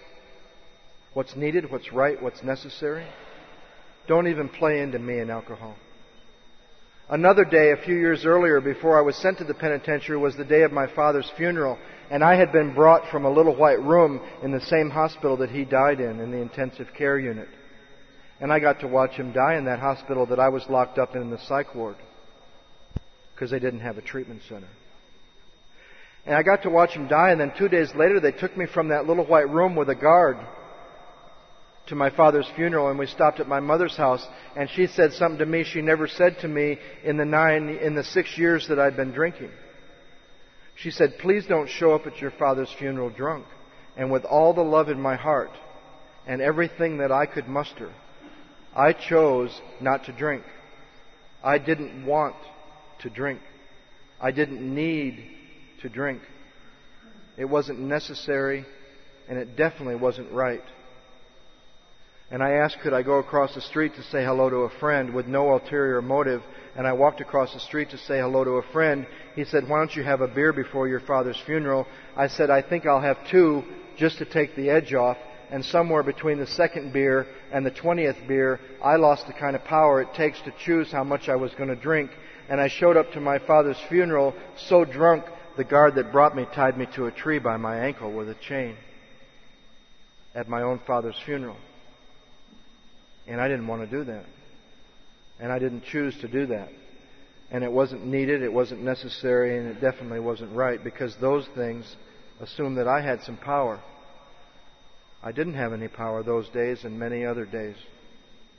what's needed, what's right, what's necessary. Don't even play into me and alcohol. Another day, a few years earlier, before I was sent to the penitentiary, was the day of my father's funeral. And I had been brought from a little white room in the same hospital that he died in, in the intensive care unit. And I got to watch him die in that hospital that I was locked up in, in the psych ward. Because they didn't have a treatment center. And I got to watch him die, and then two days later they took me from that little white room with a guard to my father's funeral, and we stopped at my mother's house, and she said something to me she never said to me in the nine, in the six years that I'd been drinking. She said, "Please don't show up at your father's funeral drunk." And with all the love in my heart and everything that I could muster, I chose not to drink. I didn't want to drink. I didn't need to drink. It wasn't necessary, and it definitely wasn't right. And I asked, could I go across the street to say hello to a friend with no ulterior motive? And I walked across the street to say hello to a friend. He said, "Why don't you have a beer before your father's funeral?" I said, "I think I'll have two just to take the edge off." And somewhere between the second beer and the twentieth beer, I lost the kind of power it takes to choose how much I was going to drink. And I showed up to my father's funeral so drunk, the guard that brought me tied me to a tree by my ankle with a chain at my own father's funeral. And I didn't want to do that. And I didn't choose to do that. And it wasn't needed, it wasn't necessary, and it definitely wasn't right, because those things assumed that I had some power. I didn't have any power those days and many other days.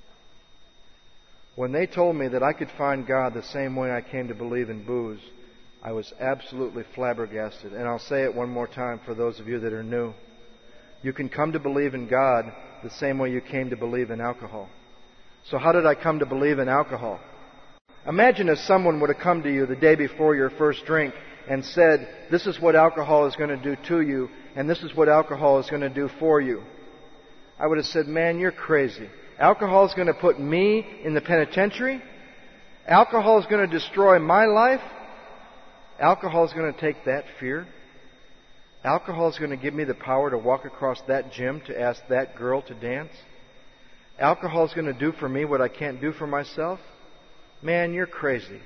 When they told me that I could find God the same way I came to believe in booze, I was absolutely flabbergasted. And I'll say it one more time for those of you that are new. You can come to believe in God the same way you came to believe in alcohol. So how did I come to believe in alcohol? Imagine if someone would have come to you the day before your first drink and said, this is what alcohol is going to do to you, and this is what alcohol is going to do for you. I would have said, man, you're crazy. Alcohol is going to put me in the penitentiary? Alcohol is going to destroy my life? Alcohol is going to take that fear? Alcohol is going to give me the power to walk across that gym to ask that girl to dance? Alcohol is going to do for me what I can't do for myself? Man, you're crazy.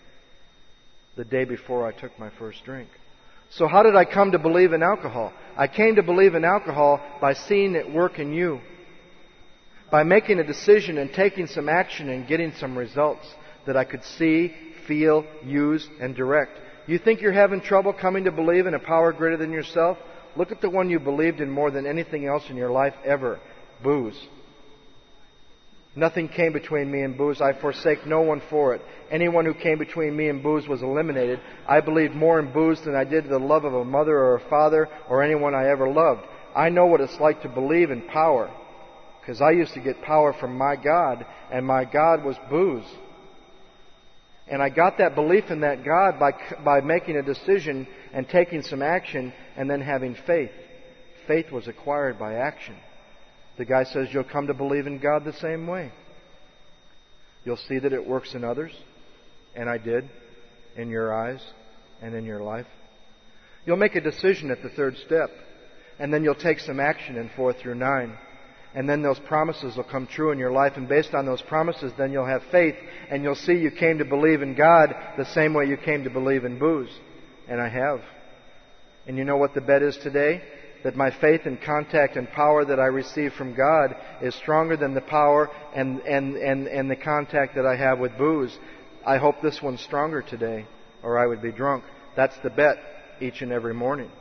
The day before I took my first drink. So how did I come to believe in alcohol? I came to believe in alcohol by seeing it work in you. By making a decision and taking some action and getting some results that I could see, feel, use, and direct. You think you're having trouble coming to believe in a power greater than yourself? Look at the one you believed in more than anything else in your life ever. Booze. Nothing came between me and booze. I forsake no one for it. Anyone who came between me and booze was eliminated. I believed more in booze than I did the love of a mother or a father or anyone I ever loved. I know what it's like to believe in power, because I used to get power from my God, and my God was booze. And I got that belief in that God by, by making a decision and taking some action and then having faith. Faith was acquired by action. The guy says you'll come to believe in God the same way. You'll see that it works in others, and I did, in your eyes and in your life. You'll make a decision at the third step, and then you'll take some action in four through nine. And then those promises will come true in your life. And based on those promises, then you'll have faith. And you'll see you came to believe in God the same way you came to believe in booze. And I have. And you know what the bet is today? That my faith and contact and power that I receive from God is stronger than the power and, and, and, and the contact that I have with booze. I hope this one's stronger today, or I would be drunk. That's the bet each and every morning.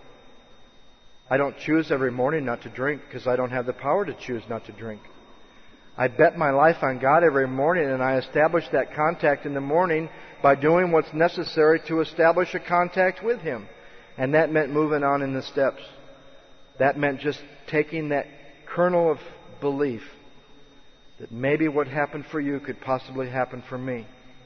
I don't choose every morning not to drink because I don't have the power to choose not to drink. I bet my life on God every morning, and I establish that contact in the morning by doing what's necessary to establish a contact with Him. And that meant moving on in the steps. That meant just taking that kernel of belief that maybe what happened for you could possibly happen for me.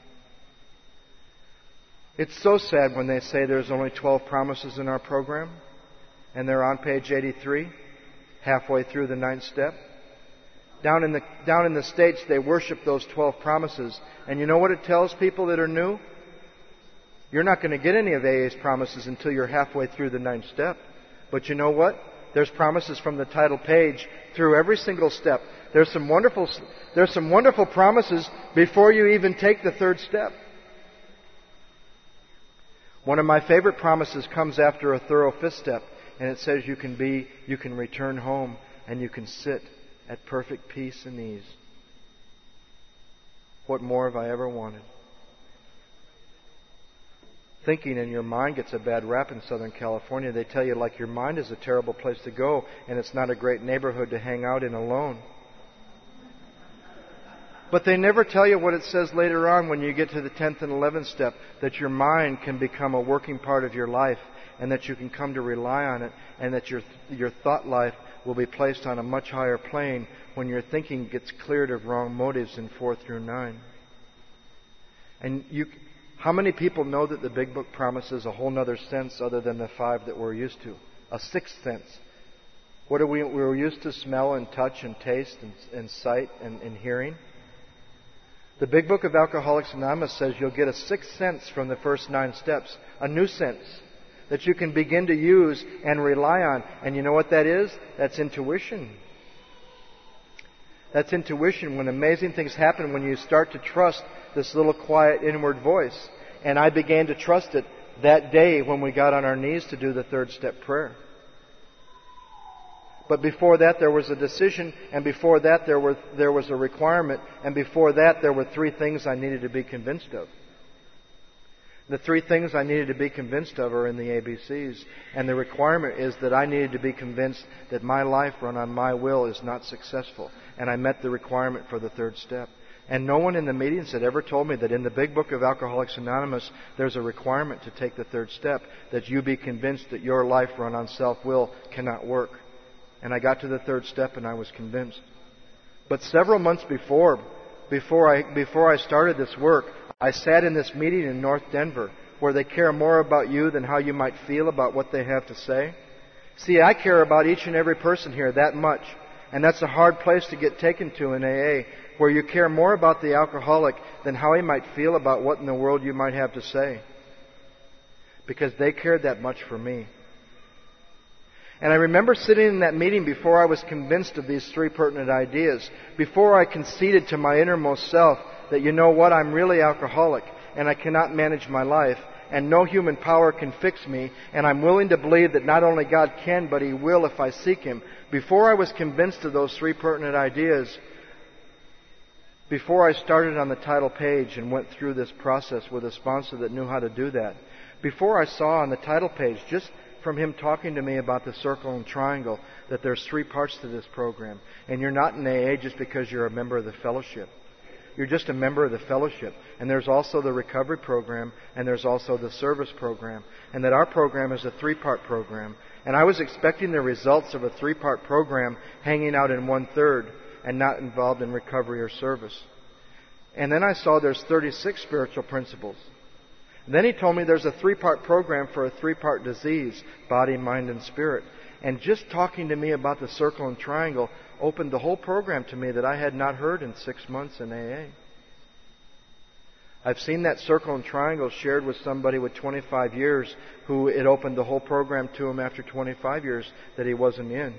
It's so sad when they say there's only twelve promises in our program. And they're on page eighty-three, halfway through the ninth step. Down in the, down in the States, they worship those twelve promises. And you know what it tells people that are new? You're not going to get any of A A's promises until you're halfway through the ninth step. But you know what? There's promises from the title page through every single step. There's some wonderful, there's some wonderful promises before you even take the third step. One of my favorite promises comes after a thorough fifth step. And it says you can be, you can return home and you can sit at perfect peace and ease. What more have I ever wanted? Thinking in your mind gets a bad rap in Southern California. They tell you like your mind is a terrible place to go and it's not a great neighborhood to hang out in alone. But they never tell you what it says later on when you get to the tenth and eleventh step, that your mind can become a working part of your life and that you can come to rely on it and that your your thought life will be placed on a much higher plane when your thinking gets cleared of wrong motives in four through nine. And you, how many people know that the Big Book promises a whole other sense other than the five that we're used to? A sixth sense. What are we, we're used to smell and touch and taste and, and sight and, and hearing. The Big Book of Alcoholics Anonymous says you'll get a sixth sense from the first nine steps. A new sense that you can begin to use and rely on. And you know what that is? That's intuition. That's intuition, when amazing things happen when you start to trust this little quiet inward voice. And I began to trust it that day when we got on our knees to do the third step prayer. But before that there was a decision, and before that there were there was a requirement, and before that there were three things I needed to be convinced of. The three things I needed to be convinced of are in the A B Cs. And the requirement is that I needed to be convinced that my life run on my will is not successful. And I met the requirement for the third step. And no one in the meetings had ever told me that in the big book of Alcoholics Anonymous, there's a requirement to take the third step, that you be convinced that your life run on self-will cannot work. And I got to the third step and I was convinced. But several months before, before I, before I started this work, I sat in this meeting in North Denver where they care more about you than how you might feel about what they have to say. See, I care about each and every person here that much. And that's a hard place to get taken to in A A, where you care more about the alcoholic than how he might feel about what in the world you might have to say. Because they cared that much for me. And I remember sitting in that meeting before I was convinced of these three pertinent ideas, before I conceded to my innermost self that, you know what, I'm really alcoholic and I cannot manage my life and no human power can fix me, and I'm willing to believe that not only God can, but He will if I seek Him. Before I was convinced of those three pertinent ideas, before I started on the title page and went through this process with a sponsor that knew how to do that, before I saw on the title page, just from him talking to me about the circle and triangle, that there's three parts to this program. And you're not in A A just because you're a member of the fellowship. You're just a member of the fellowship. And there's also the recovery program, and there's also the service program. And that our program is a three-part program. And I was expecting the results of a three-part program hanging out in one-third and not involved in recovery or service. And then I saw there's thirty-six spiritual principles. And then he told me there's a three-part program for a three-part disease, body, mind, and spirit. And just talking to me about the circle and triangle opened the whole program to me that I had not heard in six months in A A. I've seen that circle and triangle shared with somebody with twenty-five years who it opened the whole program to him after twenty-five years that he wasn't in.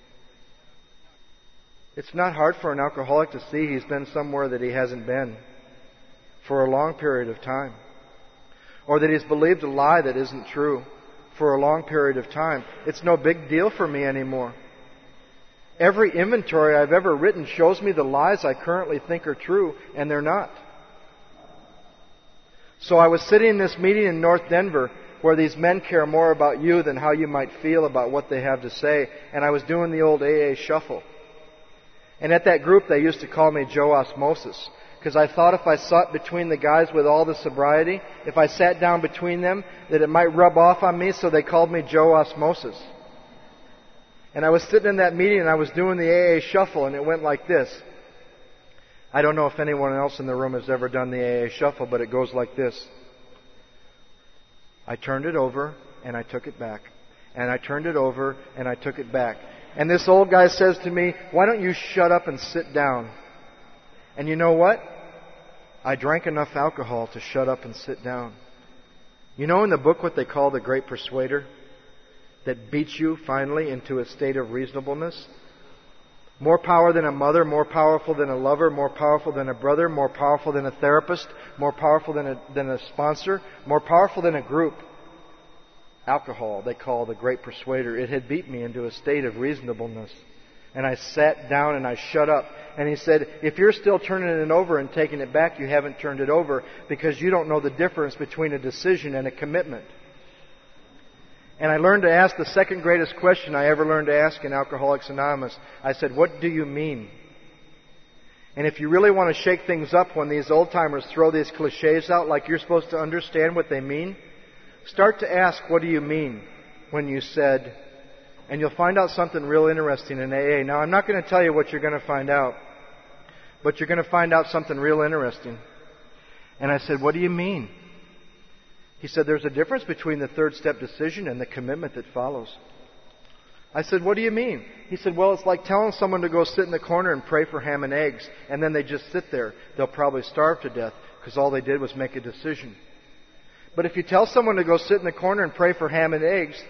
It's not hard for an alcoholic to see he's been somewhere that he hasn't been for a long period of time. Or that he's believed a lie that isn't true for a long period of time. It's no big deal for me anymore. Every inventory I've ever written shows me the lies I currently think are true, and they're not. So I was sitting in this meeting in North Denver where these men care more about you than how you might feel about what they have to say, and I was doing the old A A shuffle. And at that group they used to call me Joe Osmosis, because I thought if I sat between the guys with all the sobriety, if I sat down between them, that it might rub off on me, so they called me Joe Osmosis. And I was sitting in that meeting and I was doing the A A shuffle, and it went like this. I don't know if anyone else in the room has ever done the A A shuffle, but it goes like this. I turned it over and I took it back. And I turned it over and I took it back. And this old guy says to me, why don't you shut up and sit down? And you know what? I drank enough alcohol to shut up and sit down. You know in the book what they call the Great Persuader? That beats you finally into a state of reasonableness? More power than a mother, more powerful than a lover, more powerful than a brother, more powerful than a therapist, more powerful than a, than a sponsor, more powerful than a group. Alcohol, they call the Great Persuader. It had beat me into a state of reasonableness. And I sat down and I shut up. And he said, if you're still turning it over and taking it back, you haven't turned it over because you don't know the difference between a decision and a commitment. And I learned to ask the second greatest question I ever learned to ask in Alcoholics Anonymous. I said, what do you mean? And if you really want to shake things up when these old-timers throw these cliches out like you're supposed to understand what they mean, start to ask, what do you mean when you said, and you'll find out something real interesting in A A. Now, I'm not going to tell you what you're going to find out, but you're going to find out something real interesting. And I said, what do you mean? He said, there's a difference between the third step decision and the commitment that follows. I said, what do you mean? He said, well, it's like telling someone to go sit in the corner and pray for ham and eggs, and then they just sit there. They'll probably starve to death because all they did was make a decision. But if you tell someone to go sit in the corner and pray for ham and eggs,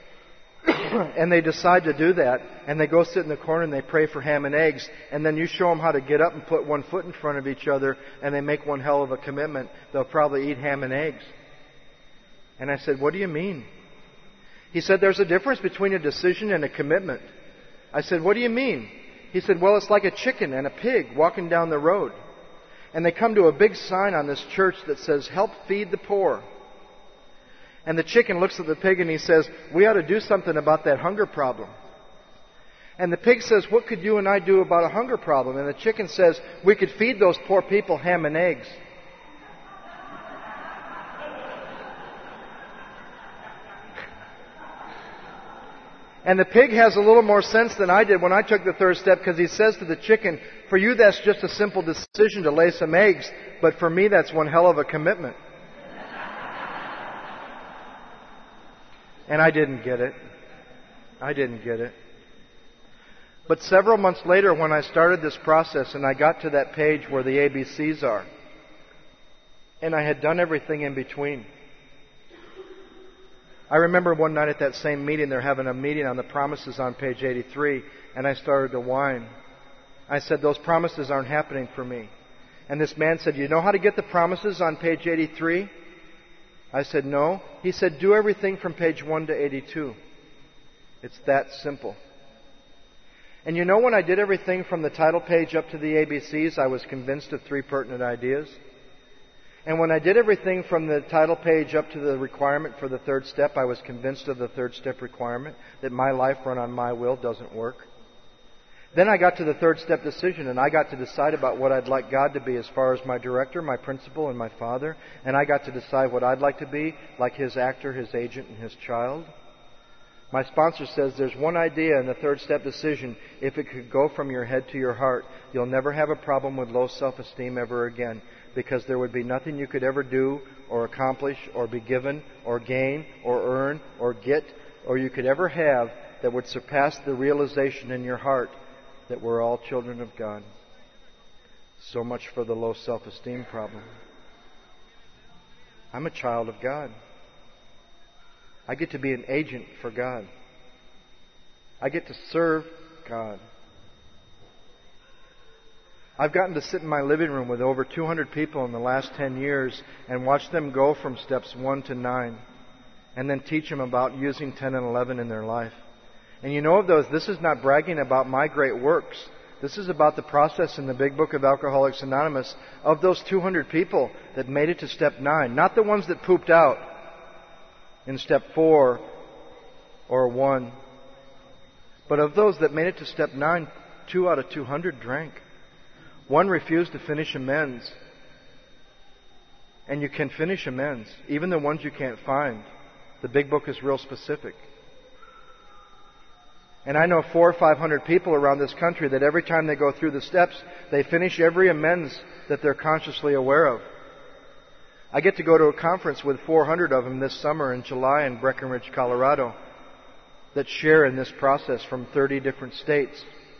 and they decide to do that, and they go sit in the corner and they pray for ham and eggs, and then you show them how to get up and put one foot in front of each other, and they make one hell of a commitment, they'll probably eat ham and eggs. And I said, what do you mean? He said, there's a difference between a decision and a commitment. I said, what do you mean? He said, well, it's like a chicken and a pig walking down the road. And they come to a big sign on this church that says, help feed the poor. And the chicken looks at the pig and he says, we ought to do something about that hunger problem. And the pig says, what could you and I do about a hunger problem? And the chicken says, we could feed those poor people ham and eggs. And the pig has a little more sense than I did when I took the third step, because he says to the chicken, for you that's just a simple decision to lay some eggs, but for me that's one hell of a commitment. And I didn't get it. I didn't get it. But several months later, when I started this process and I got to that page where the A B Cs are, and I had done everything in between, I remember one night at that same meeting, they're having a meeting on the promises on page eighty-three, and I started to whine. I said, those promises aren't happening for me. And this man said, you know how to get the promises on page eighty-three? I said, no. He said, do everything from page one to eighty-two. It's that simple. And you know, when I did everything from the title page up to the A B Cs, I was convinced of three pertinent ideas. And when I did everything from the title page up to the requirement for the third step, I was convinced of the third step requirement, that my life run on my will doesn't work. Then I got to the third step decision, and I got to decide about what I'd like God to be as far as my director, my principal, and my father. And I got to decide what I'd like to be, like His actor, His agent, and His child. My sponsor says there's one idea in the third step decision. If it could go from your head to your heart, you'll never have a problem with low self-esteem ever again, because there would be nothing you could ever do or accomplish or be given or gain or earn or get or you could ever have that would surpass the realization in your heart that we're all children of God. So much for the low self-esteem problem. I'm a child of God. I get to be an agent for God. I get to serve God. I've gotten to sit in my living room with over two hundred people in the last ten years and watch them go from steps one to nine, and then teach them about using ten and eleven in their life. And you know, of those, this is not bragging about my great works. This is about the process in the Big Book of Alcoholics Anonymous of those two hundred people that made it to step nine. Not the ones that pooped out in step four or one, but of those that made it to step nine, two out of two hundred drank. One refused to finish amends. And you can finish amends, even the ones you can't find. The Big Book is real specific. And I know four or five hundred people around this country that every time they go through the steps, they finish every amends that they're consciously aware of. I get to go to a conference with four hundred of them this summer in July in Breckenridge, Colorado, that share in this process from thirty different states.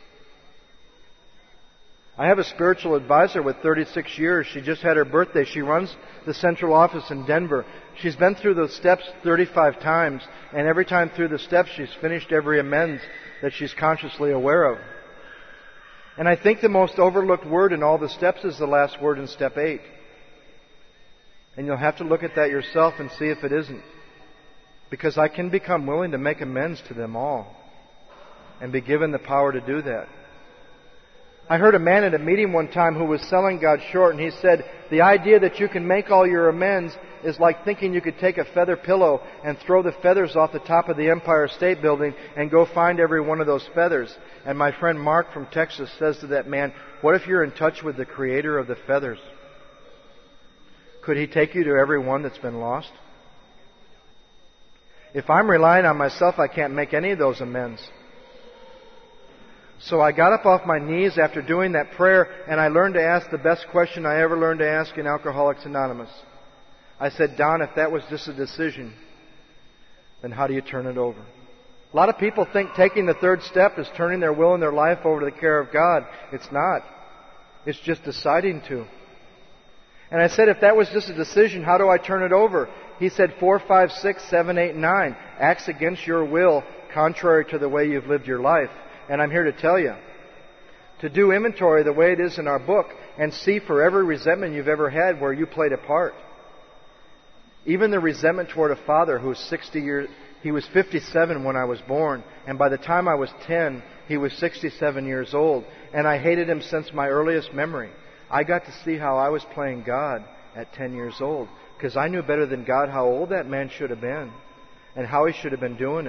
I have a spiritual advisor with thirty-six years. She just had her birthday. She runs the central office in Denver. She's been through those steps thirty-five times, and every time through the steps she's finished every amends that she's consciously aware of. And I think the most overlooked word in all the steps is the last word in step eight. And you'll have to look at that yourself and see if it isn't. Because I can become willing to make amends to them all and be given the power to do that. I heard a man at a meeting one time who was selling God short, and he said, the idea that you can make all your amends is like thinking you could take a feather pillow and throw the feathers off the top of the Empire State Building and go find every one of those feathers. And my friend Mark from Texas says to that man, what if you're in touch with the creator of the feathers? Could he take you to every one that's been lost? If I'm relying on myself, I can't make any of those amends. So I got up off my knees after doing that prayer, and I learned to ask the best question I ever learned to ask in Alcoholics Anonymous. I said, Don, if that was just a decision, then how do you turn it over? A lot of people think taking the third step is turning their will and their life over to the care of God. It's not. It's just deciding to. And I said, if that was just a decision, how do I turn it over? He said, four, five, six, seven, eight, nine acts against your will, contrary to the way you've lived your life. And I'm here to tell you, to do inventory the way it is in our book and see for every resentment you've ever had where you played a part. Even the resentment toward a father who was sixty years, he was fifty-seven when I was born, and by the time I was ten, he was sixty-seven years old, and I hated him since my earliest memory. I got to see how I was playing God at ten years old, because I knew better than God how old that man should have been and how he should have been doing it.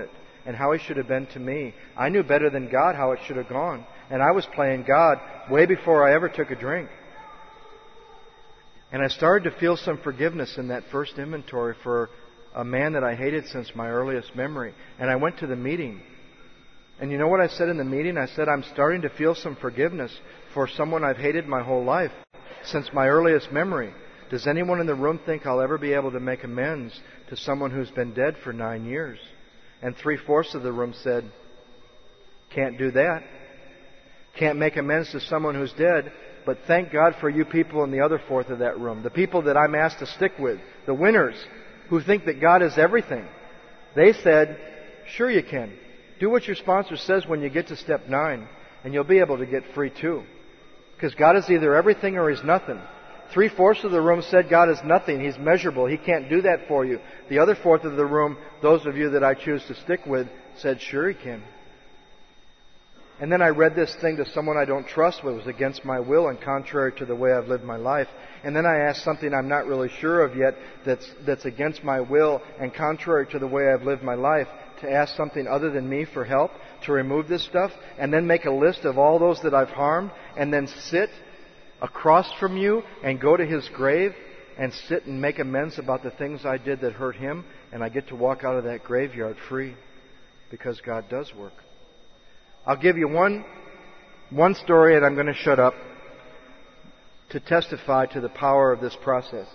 and how he should have been to me. I knew better than God how it should have gone. And I was playing God way before I ever took a drink. And I started to feel some forgiveness in that first inventory for a man that I hated since my earliest memory. And I went to the meeting. And you know what I said in the meeting? I said, I'm starting to feel some forgiveness for someone I've hated my whole life, since my earliest memory. Does anyone in the room think I'll ever be able to make amends to someone who's been dead for nine years? And three-fourths of the room said, can't do that. Can't make amends to someone who's dead. But thank God for you people in the other fourth of that room, the people that I'm asked to stick with, the winners, who think that God is everything. They said, sure you can. Do what your sponsor says when you get to step nine, and you'll be able to get free too. Because God is either everything or He's nothing. Three-fourths of the room said God is nothing. He's measurable. He can't do that for you. The other fourth of the room, those of you that I choose to stick with, said, sure He can. And then I read this thing to someone I don't trust, but it was against my will and contrary to the way I've lived my life. And then I asked something I'm not really sure of yet that's, that's against my will and contrary to the way I've lived my life, to ask something other than me for help to remove this stuff, and then make a list of all those that I've harmed, and then sit across from you and go to his grave and sit and make amends about the things I did that hurt him, and I get to walk out of that graveyard free because God does work. I'll give you one, one story, and I'm going to shut up, to testify to the power of this process.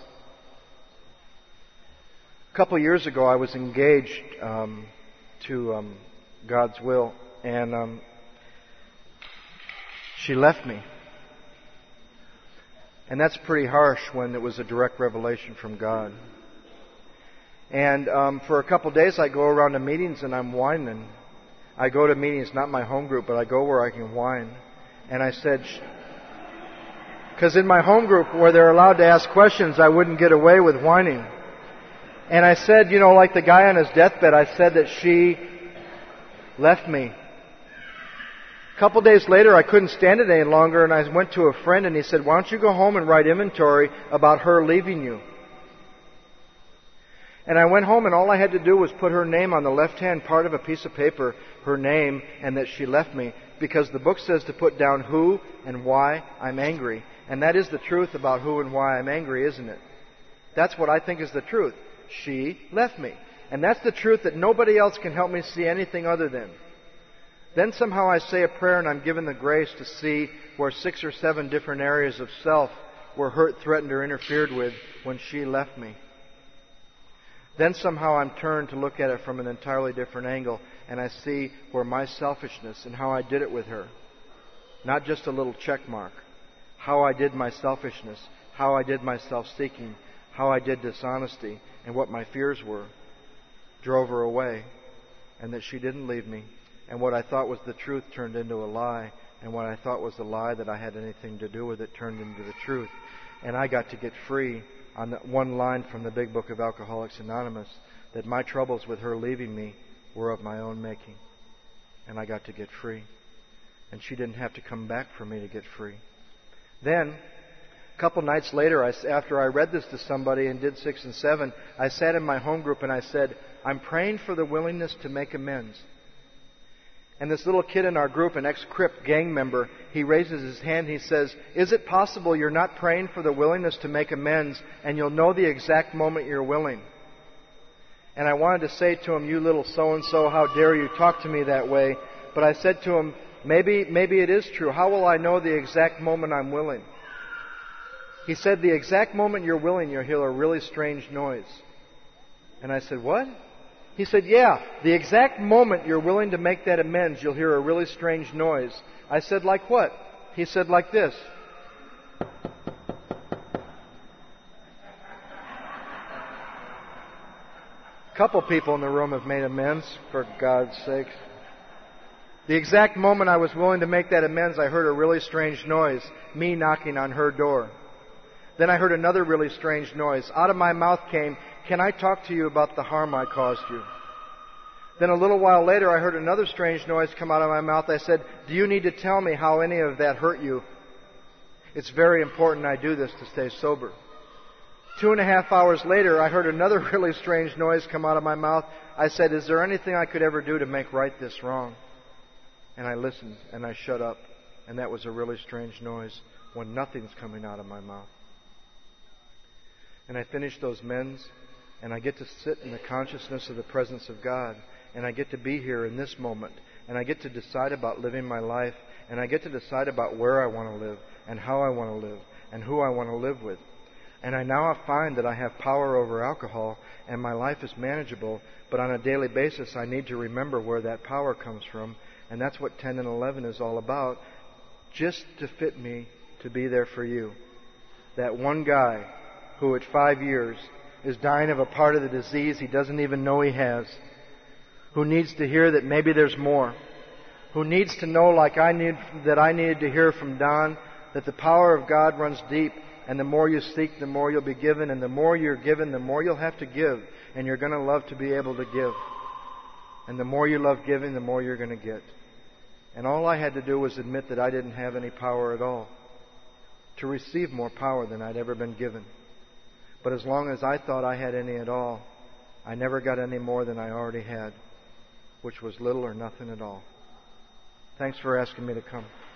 A couple of years ago, I was engaged um, to um, God's will, and um, she left me. And that's pretty harsh when it was a direct revelation from God. And um, for a couple of days, I go around to meetings and I'm whining. I go to meetings, not my home group, but I go where I can whine. And I said, because in my home group where they're allowed to ask questions, I wouldn't get away with whining. And I said, you know, like the guy on his deathbed, I said that she left me. A couple days later, I couldn't stand it any longer, and I went to a friend, and he said, why don't you go home and write inventory about her leaving you? And I went home, and all I had to do was put her name on the left-hand part of a piece of paper, her name, and that she left me, because the book says to put down who and why I'm angry. And that is the truth about who and why I'm angry, isn't it? That's what I think is the truth. She left me. And that's the truth that nobody else can help me see anything other than. Then somehow I say a prayer and I'm given the grace to see where six or seven different areas of self were hurt, threatened, or interfered with when she left me. Then somehow I'm turned to look at it from an entirely different angle, and I see where my selfishness and how I did it with her, not just a little check mark, how I did my selfishness, how I did my self-seeking, how I did dishonesty, and what my fears were, drove her away, and that she didn't leave me. And what I thought was the truth turned into a lie. And what I thought was a lie that I had anything to do with it turned into the truth. And I got to get free on that one line from the Big Book of Alcoholics Anonymous, that my troubles with her leaving me were of my own making. And I got to get free. And she didn't have to come back for me to get free. Then, a couple nights later, I, after I read this to somebody and did six and seven, I sat in my home group and I said, I'm praying for the willingness to make amends. And this little kid in our group, an ex-Crip gang member, he raises his hand and he says, is it possible you're not praying for the willingness to make amends and you'll know the exact moment you're willing? And I wanted to say to him, you little so-and-so, how dare you talk to me that way? But I said to him, maybe, maybe it is true. How will I know the exact moment I'm willing? He said, the exact moment you're willing, you'll hear a really strange noise. And I said, what? He said, yeah, the exact moment you're willing to make that amends, you'll hear a really strange noise. I said, like what? He said, like this. A couple people in the room have made amends, for God's sakes. The exact moment I was willing to make that amends, I heard a really strange noise, me knocking on her door. Then I heard another really strange noise. Out of my mouth came, can I talk to you about the harm I caused you? Then a little while later, I heard another strange noise come out of my mouth. I said, do you need to tell me how any of that hurt you? It's very important I do this to stay sober. Two and a half hours later, I heard another really strange noise come out of my mouth. I said, is there anything I could ever do to make right this wrong? And I listened, and I shut up. And that was a really strange noise when nothing's coming out of my mouth. And I finished those men's, and I get to sit in the consciousness of the presence of God. And I get to be here in this moment. And I get to decide about living my life. And I get to decide about where I want to live, and how I want to live, and who I want to live with. And I now find that I have power over alcohol, and my life is manageable. But on a daily basis, I need to remember where that power comes from. And that's what ten and eleven is all about. Just to fit me to be there for you. That one guy who at five years is dying of a part of the disease he doesn't even know he has. Who needs to hear that maybe there's more. Who needs to know, like I need, that I needed to hear from Don, that the power of God runs deep. And the more you seek, the more you'll be given. And the more you're given, the more you'll have to give. And you're going to love to be able to give. And the more you love giving, the more you're going to get. And all I had to do was admit that I didn't have any power at all. To receive more power than I'd ever been given. But as long as I thought I had any at all, I never got any more than I already had. Which was little or nothing at all. Thanks for asking me to come.